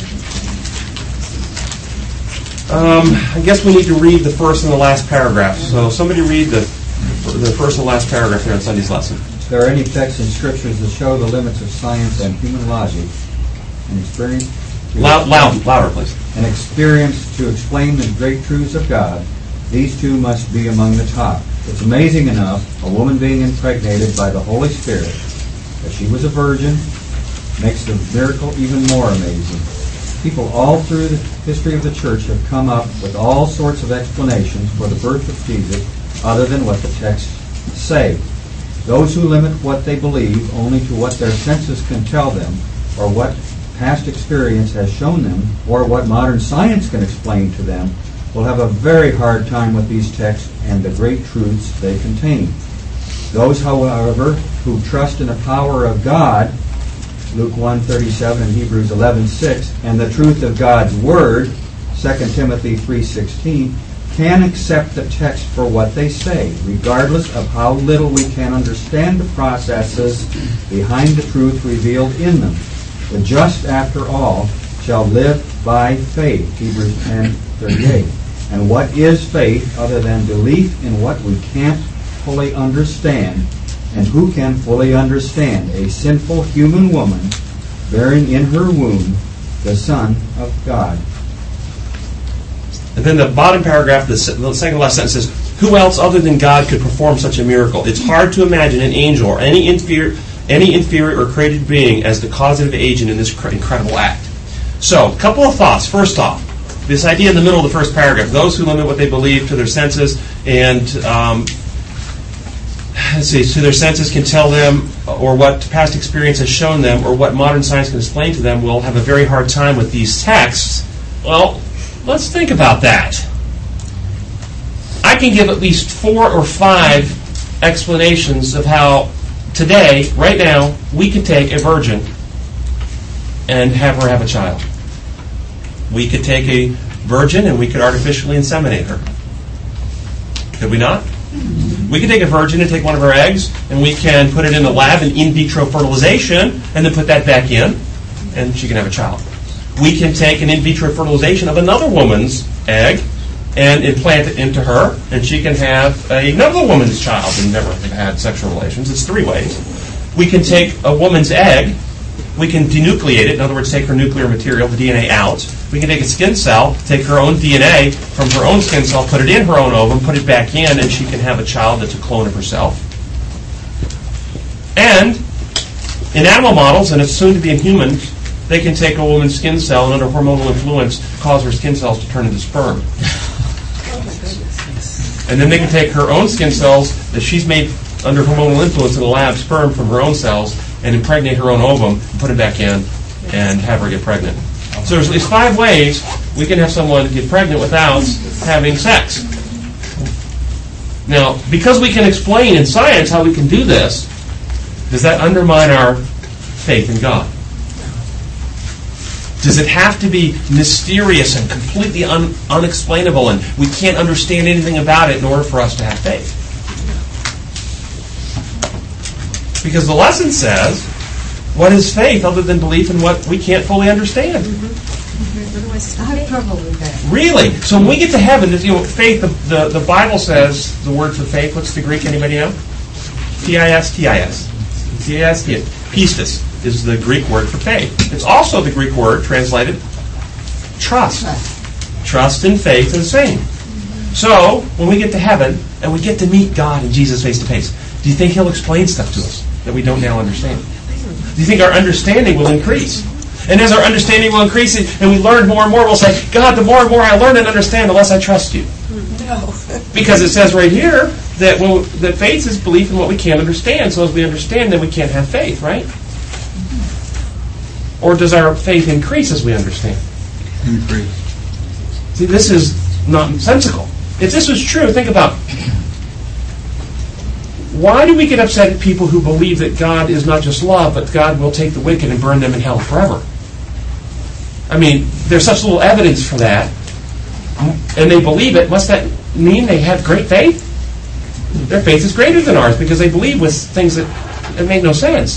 Um, I guess we need to read the first and the last paragraph. So somebody read the the first and last paragraph here in Sunday's lesson. If there are any texts in scriptures that show the limits of science and human logic and experience, Loud, loud, louder, please. And experience to explain the great truths of God, these two must be among the top. It's amazing enough, a woman being impregnated by the Holy Spirit, that she was a virgin, makes the miracle even more amazing. People all through the history of the church have come up with all sorts of explanations for the birth of Jesus other than what the texts say. Those who limit what they believe only to what their senses can tell them, or what past experience has shown them, or what modern science can explain to them, will have a very hard time with these texts and the great truths they contain. Those, however, who trust in the power of God, Luke one thirty-seven and Hebrews eleven six, and the truth of God's Word, Second Timothy three sixteen, can accept the text for what they say, regardless of how little we can understand the processes behind the truth revealed in them. The just, after all, shall live by faith, Hebrews ten thirty-eight. And what is faith other than belief in what we can't fully understand? And who can fully understand a sinful human woman bearing in her womb the Son of God? And then the bottom paragraph, the second to last sentence says, who else other than God could perform such a miracle? It's hard to imagine an angel or any inferior, any inferior or created being as the causative agent in this incredible act. So, a couple of thoughts. First off, this idea in the middle of the first paragraph, those who limit what they believe to their senses and um, let's see, to their senses can tell them, or what past experience has shown them, or what modern science can explain to them, will have a very hard time with these texts. Well, let's think about that. I can give at least four or five explanations of how today, right now, we could take a virgin and have her have a child. We could take a virgin and we could artificially inseminate her. Could we not? We can take a virgin and take one of her eggs, and we can put it in the lab in in vitro fertilization, and then put that back in, and she can have a child. We can take an in vitro fertilization of another woman's egg and implant it into her, and she can have another woman's child and never have had sexual relations. It's three ways. We can take a woman's egg, we can denucleate it, in other words, take her nuclear material, the D N A out. We can take a skin cell, take her own D N A from her own skin cell, put it in her own ovum, put it back in, and she can have a child that's a clone of herself. And in animal models, and it's soon to be in humans, they can take a woman's skin cell and under hormonal influence cause her skin cells to turn into sperm. And then they can take her own skin cells that she's made under hormonal influence in the lab, sperm from her own cells, and impregnate her own ovum and put it back in and have her get pregnant. So there's at least five ways we can have someone get pregnant without having sex. Now, because we can explain in science how we can do this, does that undermine our faith in God? Does it have to be mysterious and completely un- unexplainable and we can't understand anything about it in order for us to have faith? Because the lesson says, what is faith other than belief in what we can't fully understand? I have trouble with that. Really? So when we get to heaven, you know, faith, the, the, the Bible says, the word for faith, what's the Greek, anybody know? P I S T I S. P I S T I S. Pistis is the Greek word for faith. It's also the Greek word translated trust. Trust and faith are the same. So, when we get to heaven, and we get to meet God and Jesus face to face, do you think He'll explain stuff to us that we don't now understand? Do you think our understanding will increase? And as our understanding will increase and we learn more and more, we'll say, God, the more and more I learn and understand, the less I trust you. No. Because it says right here that well, that faith is belief in what we can't understand. So as we understand, then we can't have faith, right? Or does our faith increase as we understand? Increase. See, this is nonsensical. If this was true, think about why do we get upset at people who believe that God is not just love, but God will take the wicked and burn them in hell forever? I mean, there's such little evidence for that, and they believe it. Must that mean they have great faith? Their faith is greater than ours because they believe with things that, that make no sense.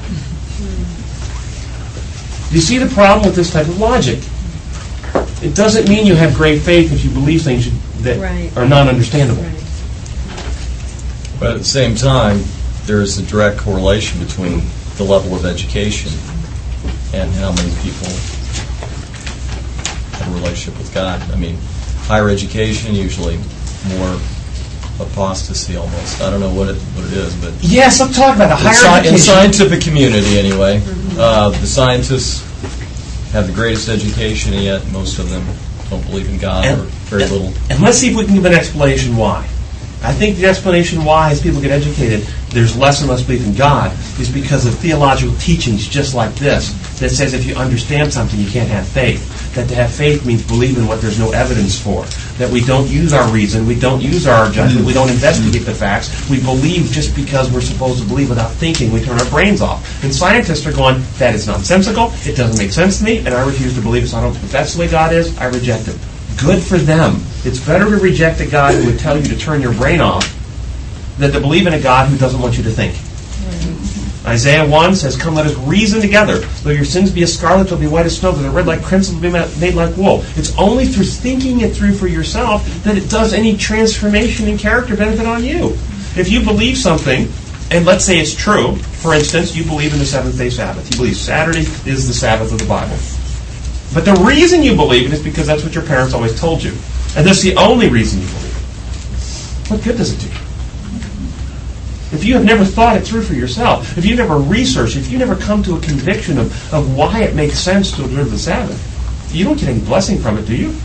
Do you see the problem with this type of logic? It doesn't mean you have great faith if you believe things that right. are non-understandable. Right. But at the same time, there is a direct correlation between the level of education and how many people have a relationship with God. I mean, higher education, usually more apostasy almost. I don't know what it what it is, but yes, I'm talking about the higher sci- education. In scientific community, anyway, mm-hmm. uh, the scientists have the greatest education, and yet most of them don't believe in God and, or very and, little. And let's see if we can give an explanation why. I think the explanation why, as people get educated, there's less and less belief in God, is because of theological teachings just like this, that says if you understand something, you can't have faith. That to have faith means believe in what there's no evidence for. That we don't use our reason, we don't use our judgment, we don't investigate the facts. We believe just because we're supposed to believe without thinking. We turn our brains off. And scientists are going, that is nonsensical, it doesn't make sense to me, and I refuse to believe it. So I don't, if that's the way God is, I reject it. Good for them. It's better to reject a God who would tell you to turn your brain off than to believe in a God who doesn't want you to think. Right. Isaiah one says, come, let us reason together. Though your sins be as scarlet, they'll be white as snow. Though they're red like crimson, they'll be made like wool. It's only through thinking it through for yourself that it does any transformation in character benefit on you. If you believe something, and let's say it's true, for instance, you believe in the seventh-day Sabbath. You believe Saturday is the Sabbath of the Bible. But the reason you believe it is because that's what your parents always told you. And that's the only reason you believe it. What good does it do you? If you have never thought it through for yourself, if you've never researched, if you never come to a conviction of, of why it makes sense to observe the Sabbath, you don't get any blessing from it, do you?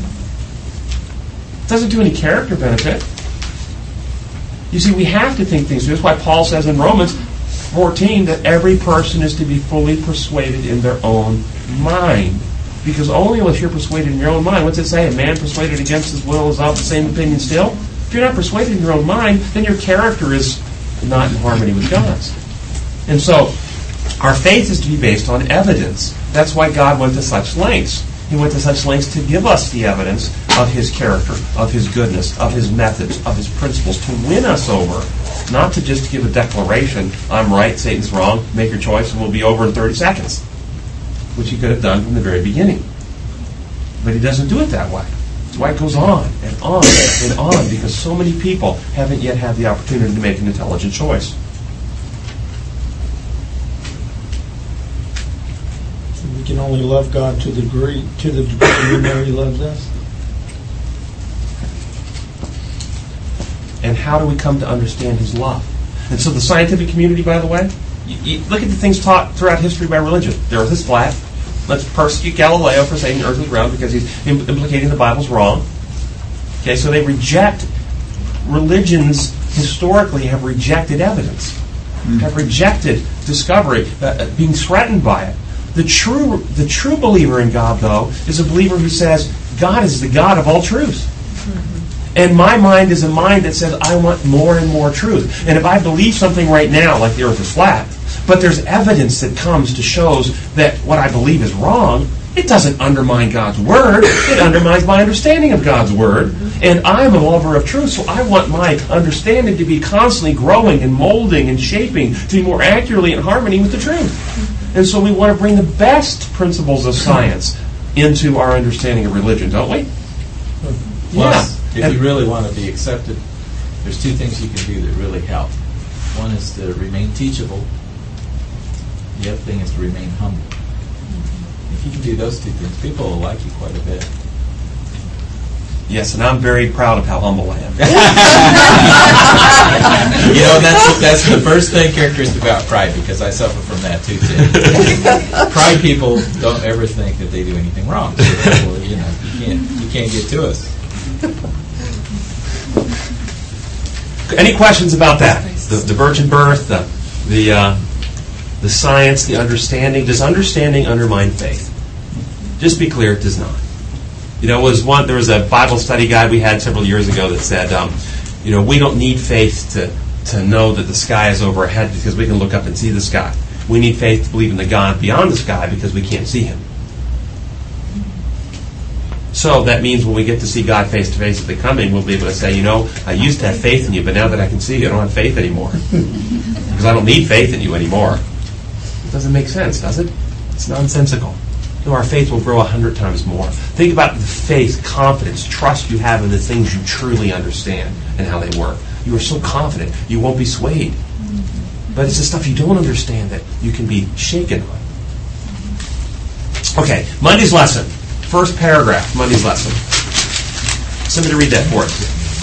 It doesn't do any character benefit. You see, we have to think things through. That's why Paul says in Romans fourteen that every person is to be fully persuaded in their own mind. Because only unless you're persuaded in your own mind, what's it say? A man persuaded against his will is of the same opinion still? If you're not persuaded in your own mind, then your character is not in harmony with God's. And so, our faith is to be based on evidence. That's why God went to such lengths. He went to such lengths to give us the evidence of His character, of His goodness, of His methods, of His principles, to win us over, not to just give a declaration, I'm right, Satan's wrong, make your choice, and we'll be over in thirty seconds. Which He could have done from the very beginning. But He doesn't do it that way. That's why it goes on and on and on, because so many people haven't yet had the opportunity to make an intelligent choice. We can only love God to the degree to the degree we know He loves us. And how do we come to understand His love? And so the scientific community, by the way, you, you look at the things taught throughout history by religion. The earth is flat. Let's persecute Galileo for saying the earth is round because he's implicating the Bible's wrong. Okay, so they reject, religions historically have rejected evidence, mm. have rejected discovery, uh, being threatened by it. The true, the true believer in God, though, is a believer who says, God is the God of all truth. And my mind is a mind that says, I want more and more truth. And if I believe something right now, like the earth is flat, but there's evidence that comes to shows that what I believe is wrong, it doesn't undermine God's Word. It undermines my understanding of God's Word. And I'm a lover of truth, so I want my understanding to be constantly growing and molding and shaping to be more accurately in harmony with the truth. And so we want to bring the best principles of science into our understanding of religion, don't we? Plus, yeah. if you really want to be accepted, there's two things you can do that really help. One is to remain teachable. The other thing is to remain humble. If you can do those two things, people will like you quite a bit. Yes, and I'm very proud of how humble I am. You know, that's that's the first thing characteristic about pride, because I suffer from that too. Tim. Pride people don't ever think that they do anything wrong. So therefore, you know, you can't you can't get to us. Any questions about that? The, the virgin birth, the the uh, the science, the understanding. Does understanding undermine faith? Just be clear, it does not. You know, was one there was a Bible study guide we had several years ago that said, um, you know, we don't need faith to to know that the sky is overhead because we can look up and see the sky. We need faith to believe in the God beyond the sky because we can't see Him. So that means when we get to see God face to face at the coming, we'll be able to say, you know, I used to have faith in you, but now that I can see you, I don't have faith anymore. Because I don't need faith in you anymore. It doesn't make sense, does it? It's nonsensical. No, our faith will grow a hundred times more. Think about the faith, confidence, trust you have in the things you truly understand and how they work. You are so confident, you won't be swayed. But it's the stuff you don't understand that you can be shaken on. Okay, Monday's lesson. First paragraph, Monday's lesson. Somebody read that for us.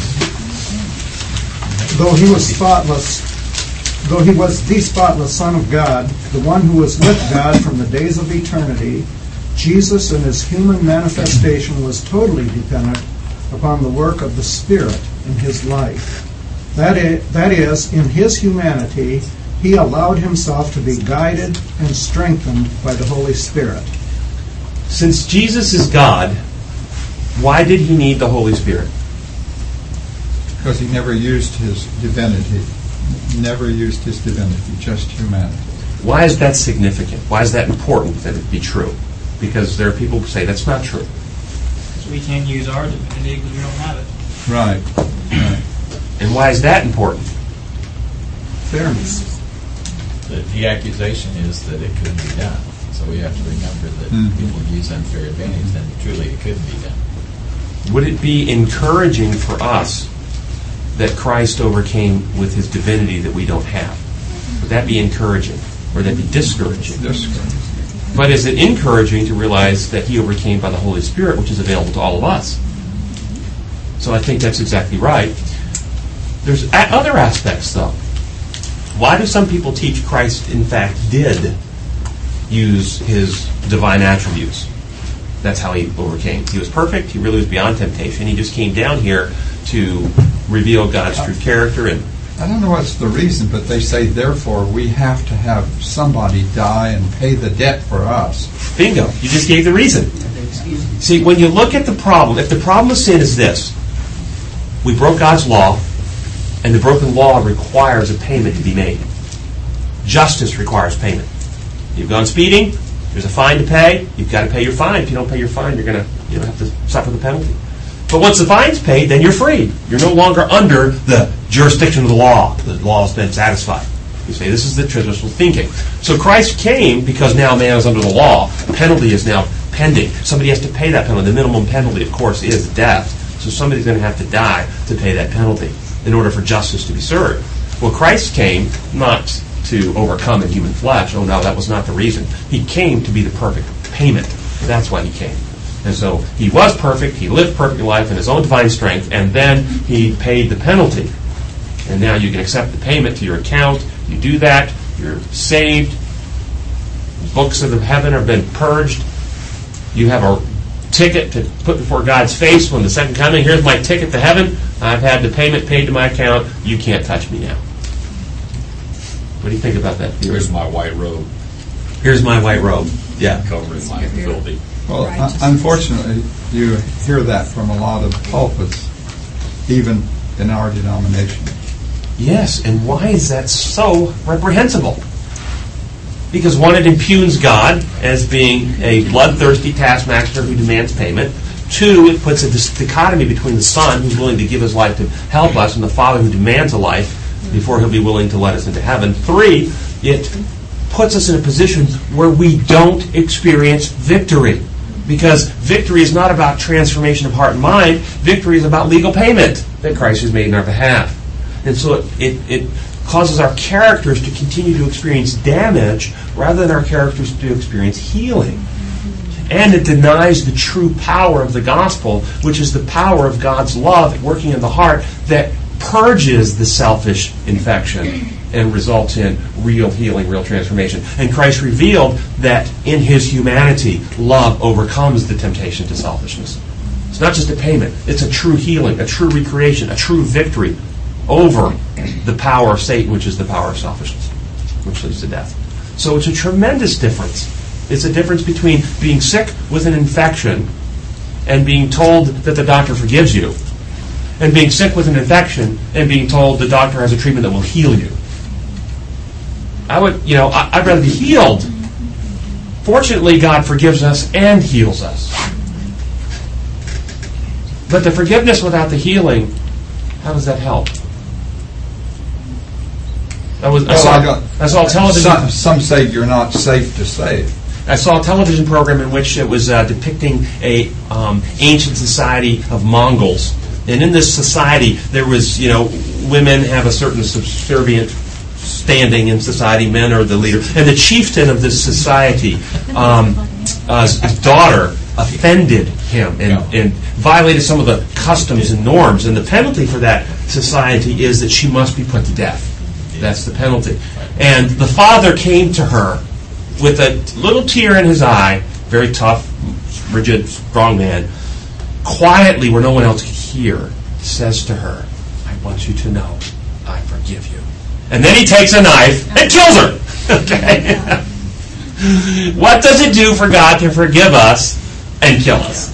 Though he was spotless, though he was the spotless Son of God, the one who was with God from the days of eternity, Jesus in his human manifestation was totally dependent upon the work of the Spirit in his life. That is, that is, in his humanity, he allowed himself to be guided and strengthened by the Holy Spirit. Since Jesus is God, why did he need the Holy Spirit? Because he never used his divinity. Never used his divinity, just humanity. Why is that significant? Why is that important that it be true? Because there are people who say that's not true. Because we can't use our divinity because we don't have it. Right. right. And why is that important? Fairness. The, the accusation is that it couldn't be done. So we have to remember that mm-hmm. people use unfair advantage, and truly it couldn't be done. Would it be encouraging for us that Christ overcame with his divinity that we don't have? Would that be encouraging? Or would that be discouraging? Discouraging. But is it encouraging to realize that he overcame by the Holy Spirit, which is available to all of us? So I think that's exactly right. There's other aspects, though. Why do some people teach Christ, in fact, did use his divine attributes? That's how he overcame. He was perfect. He really was beyond temptation. He just came down here to reveal God's true character. And I don't know what's the reason, but they say, therefore, we have to have somebody die and pay the debt for us. Bingo. You just gave the reason. See, when you look at the problem, if the problem of sin is this, we broke God's law, and the broken law requires a payment to be made. Justice requires payment. You've gone speeding, there's a fine to pay, you've got to pay your fine. If you don't pay your fine, you're going to you know, have to suffer the penalty. But once the fine's paid, then you're free. You're no longer under the jurisdiction of the law. The law has been satisfied. You say, this is the traditional thinking. So Christ came because now man is under the law. Penalty is now pending. Somebody has to pay that penalty. The minimum penalty, of course, is death. So somebody's going to have to die to pay that penalty in order for justice to be served. Well, Christ came not to overcome in human flesh. Oh, no, that was not the reason. He came to be the perfect payment. That's why he came. And so he was perfect, he lived perfect life in his own divine strength, and then he paid the penalty. And now you can accept the payment to your account. You do that, you're saved. Books of the heaven have been purged. You have a ticket to put before God's face when the second coming. Here's my ticket to heaven. I've had the payment paid to my account. You can't touch me now. What do you think about that? Here's my white robe. Here's my white robe. Yeah. covering my filthy. Well, uh, unfortunately, you hear that from a lot of pulpits, even in our denomination. Yes, and why is that so reprehensible? Because one, it impugns God as being a bloodthirsty taskmaster who demands payment. Two, it puts a dichotomy between the Son, who's willing to give his life to help us, and the Father, who demands a life before he'll be willing to let us into heaven. Three, it puts us in a position where we don't experience victory. Because victory is not about transformation of heart and mind. Victory is about legal payment that Christ has made in our behalf. And so it, it, it causes our characters to continue to experience damage rather than our characters to experience healing. And it denies the true power of the gospel, which is the power of God's love working in the heart that purges the selfish infection and results in real healing, real transformation. And Christ revealed that in his humanity, love overcomes the temptation to selfishness. It's not just a payment. It's a true healing, a true recreation, a true victory over the power of Satan, which is the power of selfishness, which leads to death. So it's a tremendous difference. It's a difference between being sick with an infection and being told that the doctor forgives you, and being sick with an infection and being told the doctor has a treatment that will heal you. I would, you know, I'd rather be healed. Fortunately, God forgives us and heals us. But the forgiveness without the healing, how does that help? I, was, I, Well, saw, I got- I saw a television... Some, some say you're not safe to save. I saw a television program in which it was uh, depicting a um, ancient society of Mongols. And in this society, there was, you know, women have a certain subservient standing in society. Men are the leader. And the chieftain of this society, um, uh, his daughter, offended him and, and violated some of the customs and norms. And the penalty for that society is that she must be put to death. That's the penalty. And the father came to her with a little tear in his eye, very tough, rigid, strong man, quietly, where no one else could hear, says to her, I want you to know, I forgive you. And then he takes a knife and kills her. Okay? What does it do for God to forgive us and kill us?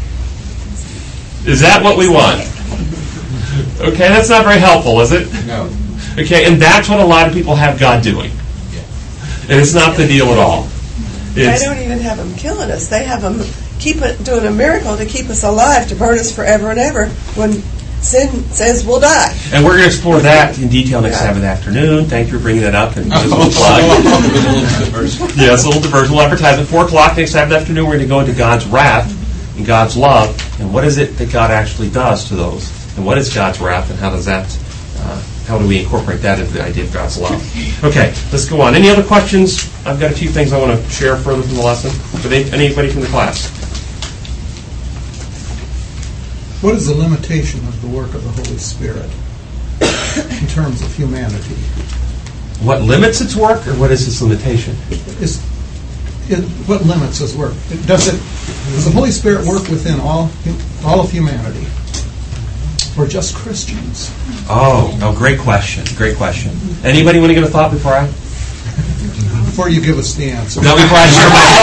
Is that what we want? Okay, that's not very helpful, is it? No. Okay, and that's what a lot of people have God doing. And it's not the deal at all. It's, They don't even have him killing us. They have him keep it, doing a miracle to keep us alive, to burn us forever and ever, when sin says we'll die. and we're going to explore that in detail next Yeah. Sabbath afternoon. Thank you for bringing that up. And just a little plug. Yes, a little diversion. We'll advertise at four o'clock next Sabbath afternoon. We're going to go into God's wrath and God's love. And what is it that God actually does to those? And what is God's wrath, and how does that... Uh, How do we incorporate that into the idea of God's love? Okay, let's go on. Any other questions? I've got a few things I want to share further from the lesson. But anybody from the class? What is the limitation of the work of the Holy Spirit in terms of humanity? What limits its work, or what is its limitation? Is it, what limits His work? Does it? Does the Holy Spirit work within all all of humanity, or just Christians? Oh, no, great question. Great question. Anybody want to give a thought before I? Before you give us the answer. No, before I share my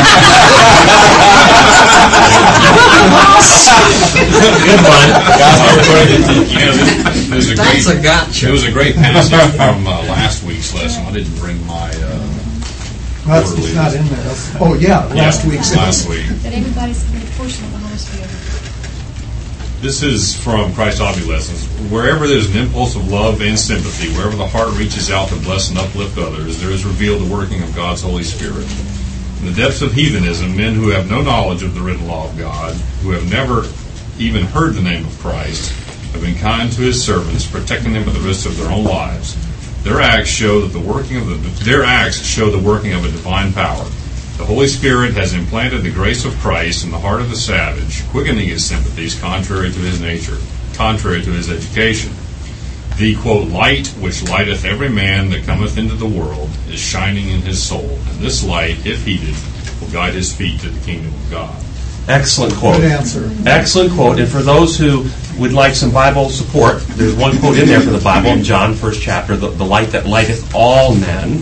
Good one. You know, there's a That's great, a gotcha. It was a great passage from uh, last week's lesson. I didn't bring my. Uh, Well, it's, it's not in there. Oh, yeah, last yeah, week's. Last week. That everybody's given a portion of the Holy Spirit. This is from Christ's Hobby Lessons. Wherever there's an impulse of love and sympathy, wherever the heart reaches out to bless and uplift others, there is revealed the working of God's Holy Spirit. In the depths of heathenism, men who have no knowledge of the written law of God, who have never even heard the name of Christ, have been kind to His servants, protecting them at the risk of their own lives. Their acts show that the working of the their acts show the working of a divine power. The Holy Spirit has implanted the grace of Christ in the heart of the savage, quickening his sympathies contrary to his nature, contrary to his education. The, quote, light which lighteth every man that cometh into the world is shining in his soul, and this light, if heeded, will guide his feet to the kingdom of God. Excellent quote. Good answer. Excellent quote. And for those who would like some Bible support, there's one quote in there for the Bible in John, first chapter, the, the light that lighteth all men.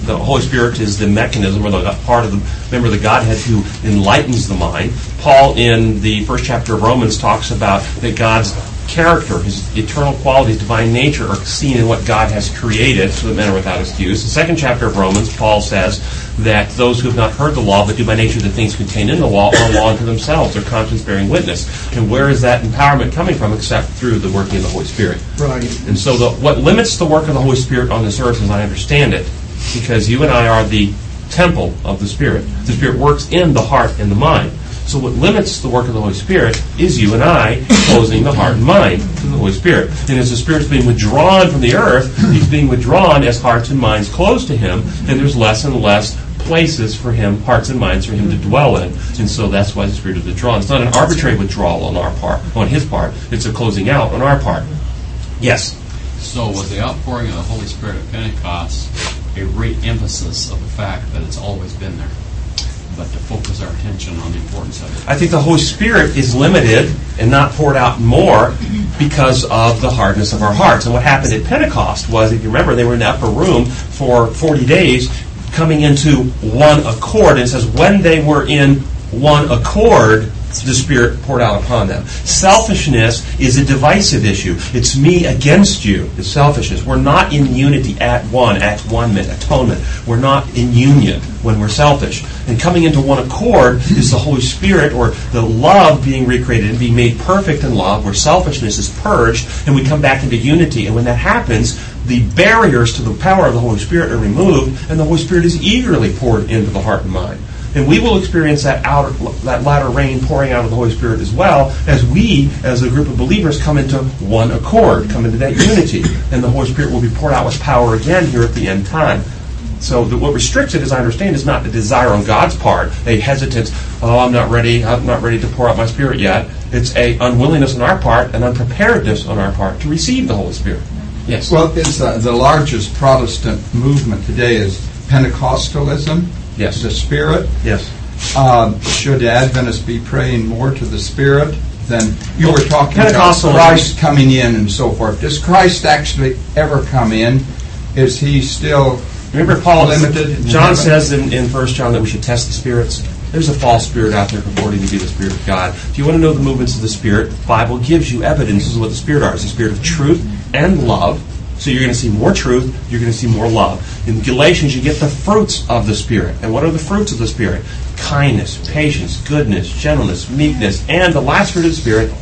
the Holy Spirit is the mechanism or the part of the member of the Godhead who enlightens the mind. Paul, in the first chapter of Romans, talks about that God's character, his eternal qualities, divine nature, are seen in what God has created, so that men are without excuse. The second chapter of Romans, Paul says that those who have not heard the law, but do by nature the things contained in the law, are a law unto themselves, their conscience bearing witness. And where is that empowerment coming from except through the working of the Holy Spirit? Right. And so the, what limits the work of the Holy Spirit on this earth, as I understand it, because you and I are the temple of the Spirit. The Spirit works in the heart and the mind. So what limits the work of the Holy Spirit is you and I closing the heart and mind to the Holy Spirit. And as the Spirit's being withdrawn from the earth, He's being withdrawn as hearts and minds close to Him, and there's less and less places for Him, hearts and minds for Him to dwell in. And so that's why the Spirit is withdrawn. It's not an arbitrary withdrawal on our part, on His part. It's a closing out on our part. Yes? So was the outpouring of the Holy Spirit at Pentecost a re-emphasis of the fact that it's always been there, but to focus our attention on the importance of it? I think the Holy Spirit is limited and not poured out more because of the hardness of our hearts. And what happened at Pentecost was, if you remember, they were in the upper room for forty days, coming into one accord. And it says, when they were in one accord, the Spirit poured out upon them. Selfishness is a divisive issue. It's me against you, is selfishness. We're not in unity at one, at one atonement. We're not in union when we're selfish. And coming into one accord is the Holy Spirit, or the love being recreated and being made perfect in love, where selfishness is purged, and we come back into unity. And when that happens, the barriers to the power of the Holy Spirit are removed, and the Holy Spirit is eagerly poured into the heart and mind. And we will experience that outer, that latter rain pouring out of the Holy Spirit as well, as we, as a group of believers, come into one accord, come into that unity. And the Holy Spirit will be poured out with power again here at the end time. So the, what restricts it, as I understand, is not a desire on God's part, a hesitance, oh, I'm not ready, I'm not ready to pour out my Spirit yet. It's a unwillingness on our part, an unpreparedness on our part to receive the Holy Spirit. Yes? Well, it's uh, the largest Protestant movement today is Pentecostalism. Yes. The Spirit. Yes. Um, should Adventists be praying more to the Spirit than you well, were talking about Christ coming in and so forth? Does Christ actually ever come in? Is He still Remember Paul limited? John says in, in First John that we should test the spirits. There's a false spirit out there purporting to be the Spirit of God. If you want to know the movements of the Spirit, the Bible gives you evidence of what the Spirit are. It's the Spirit of truth and love. So you're going to see more truth, you're going to see more love. In Galatians, you get the fruits of the Spirit. And what are the fruits of the Spirit? Kindness, patience, goodness, gentleness, meekness, and the last fruit of the Spirit,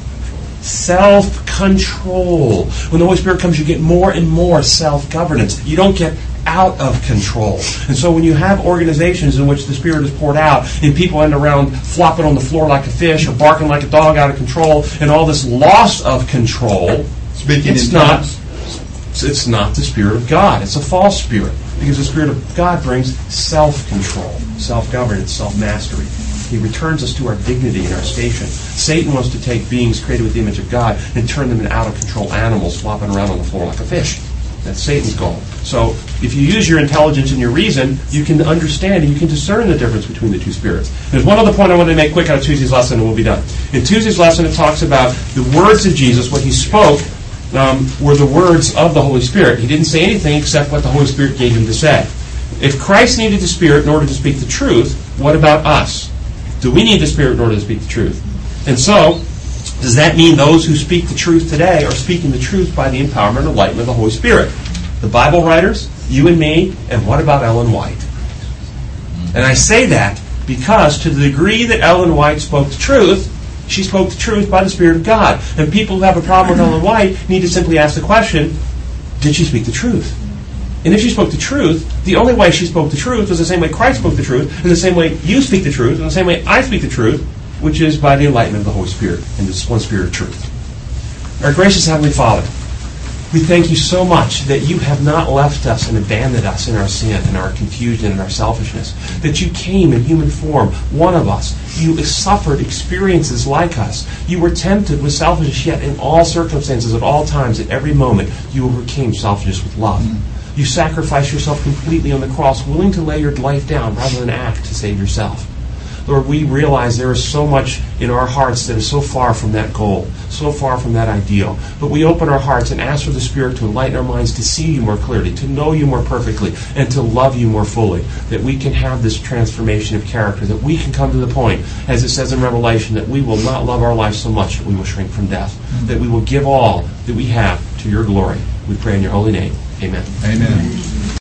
self-control. When the Holy Spirit comes, you get more and more self-governance. You don't get out of control. And so when you have organizations in which the Spirit is poured out and people end around flopping on the floor like a fish or barking like a dog out of control and all this loss of control, Speaking it's in not... tongues. It's not the Spirit of God. It's a false spirit. Because the Spirit of God brings self-control, self-governance, self-mastery. He returns us to our dignity and our station. Satan wants to take beings created with the image of God and turn them into out-of-control animals flopping around on the floor like a fish. That's Satan's goal. So if you use your intelligence and your reason, you can understand and you can discern the difference between the two spirits. There's one other point I want to make quick out of Tuesday's lesson and we'll be done. In Tuesday's lesson, it talks about the words of Jesus, what He spoke, Um, were the words of the Holy Spirit. He didn't say anything except what the Holy Spirit gave Him to say. If Christ needed the Spirit in order to speak the truth, what about us? Do we need the Spirit in order to speak the truth? And so, does that mean those who speak the truth today are speaking the truth by the empowerment and enlightenment of the Holy Spirit? The Bible writers, you and me, and what about Ellen White? And I say that because to the degree that Ellen White spoke the truth, she spoke the truth by the Spirit of God. And people who have a problem with Ellen White need to simply ask the question, did she speak the truth? And if she spoke the truth, the only way she spoke the truth was the same way Christ spoke the truth, and the same way you speak the truth, and the same way I speak the truth, which is by the enlightenment of the Holy Spirit, and this one Spirit of truth. Our gracious Heavenly Father, we thank You so much that You have not left us and abandoned us in our sin and our confusion and our selfishness. That You came in human form, one of us. You suffered experiences like us. You were tempted with selfishness, yet in all circumstances, at all times, at every moment, You overcame selfishness with love. You sacrificed Yourself completely on the cross, willing to lay Your life down rather than act to save Yourself. Lord, we realize there is so much in our hearts that is so far from that goal, so far from that ideal. But we open our hearts and ask for the Spirit to enlighten our minds to see you more clearly, to know you more perfectly, and to love you more fully, that we can have this transformation of character, that we can come to the point, as it says in Revelation, that we will not love our life so much that we will shrink from death, that we will give all that we have to your glory. We pray in your holy name. Amen. Amen.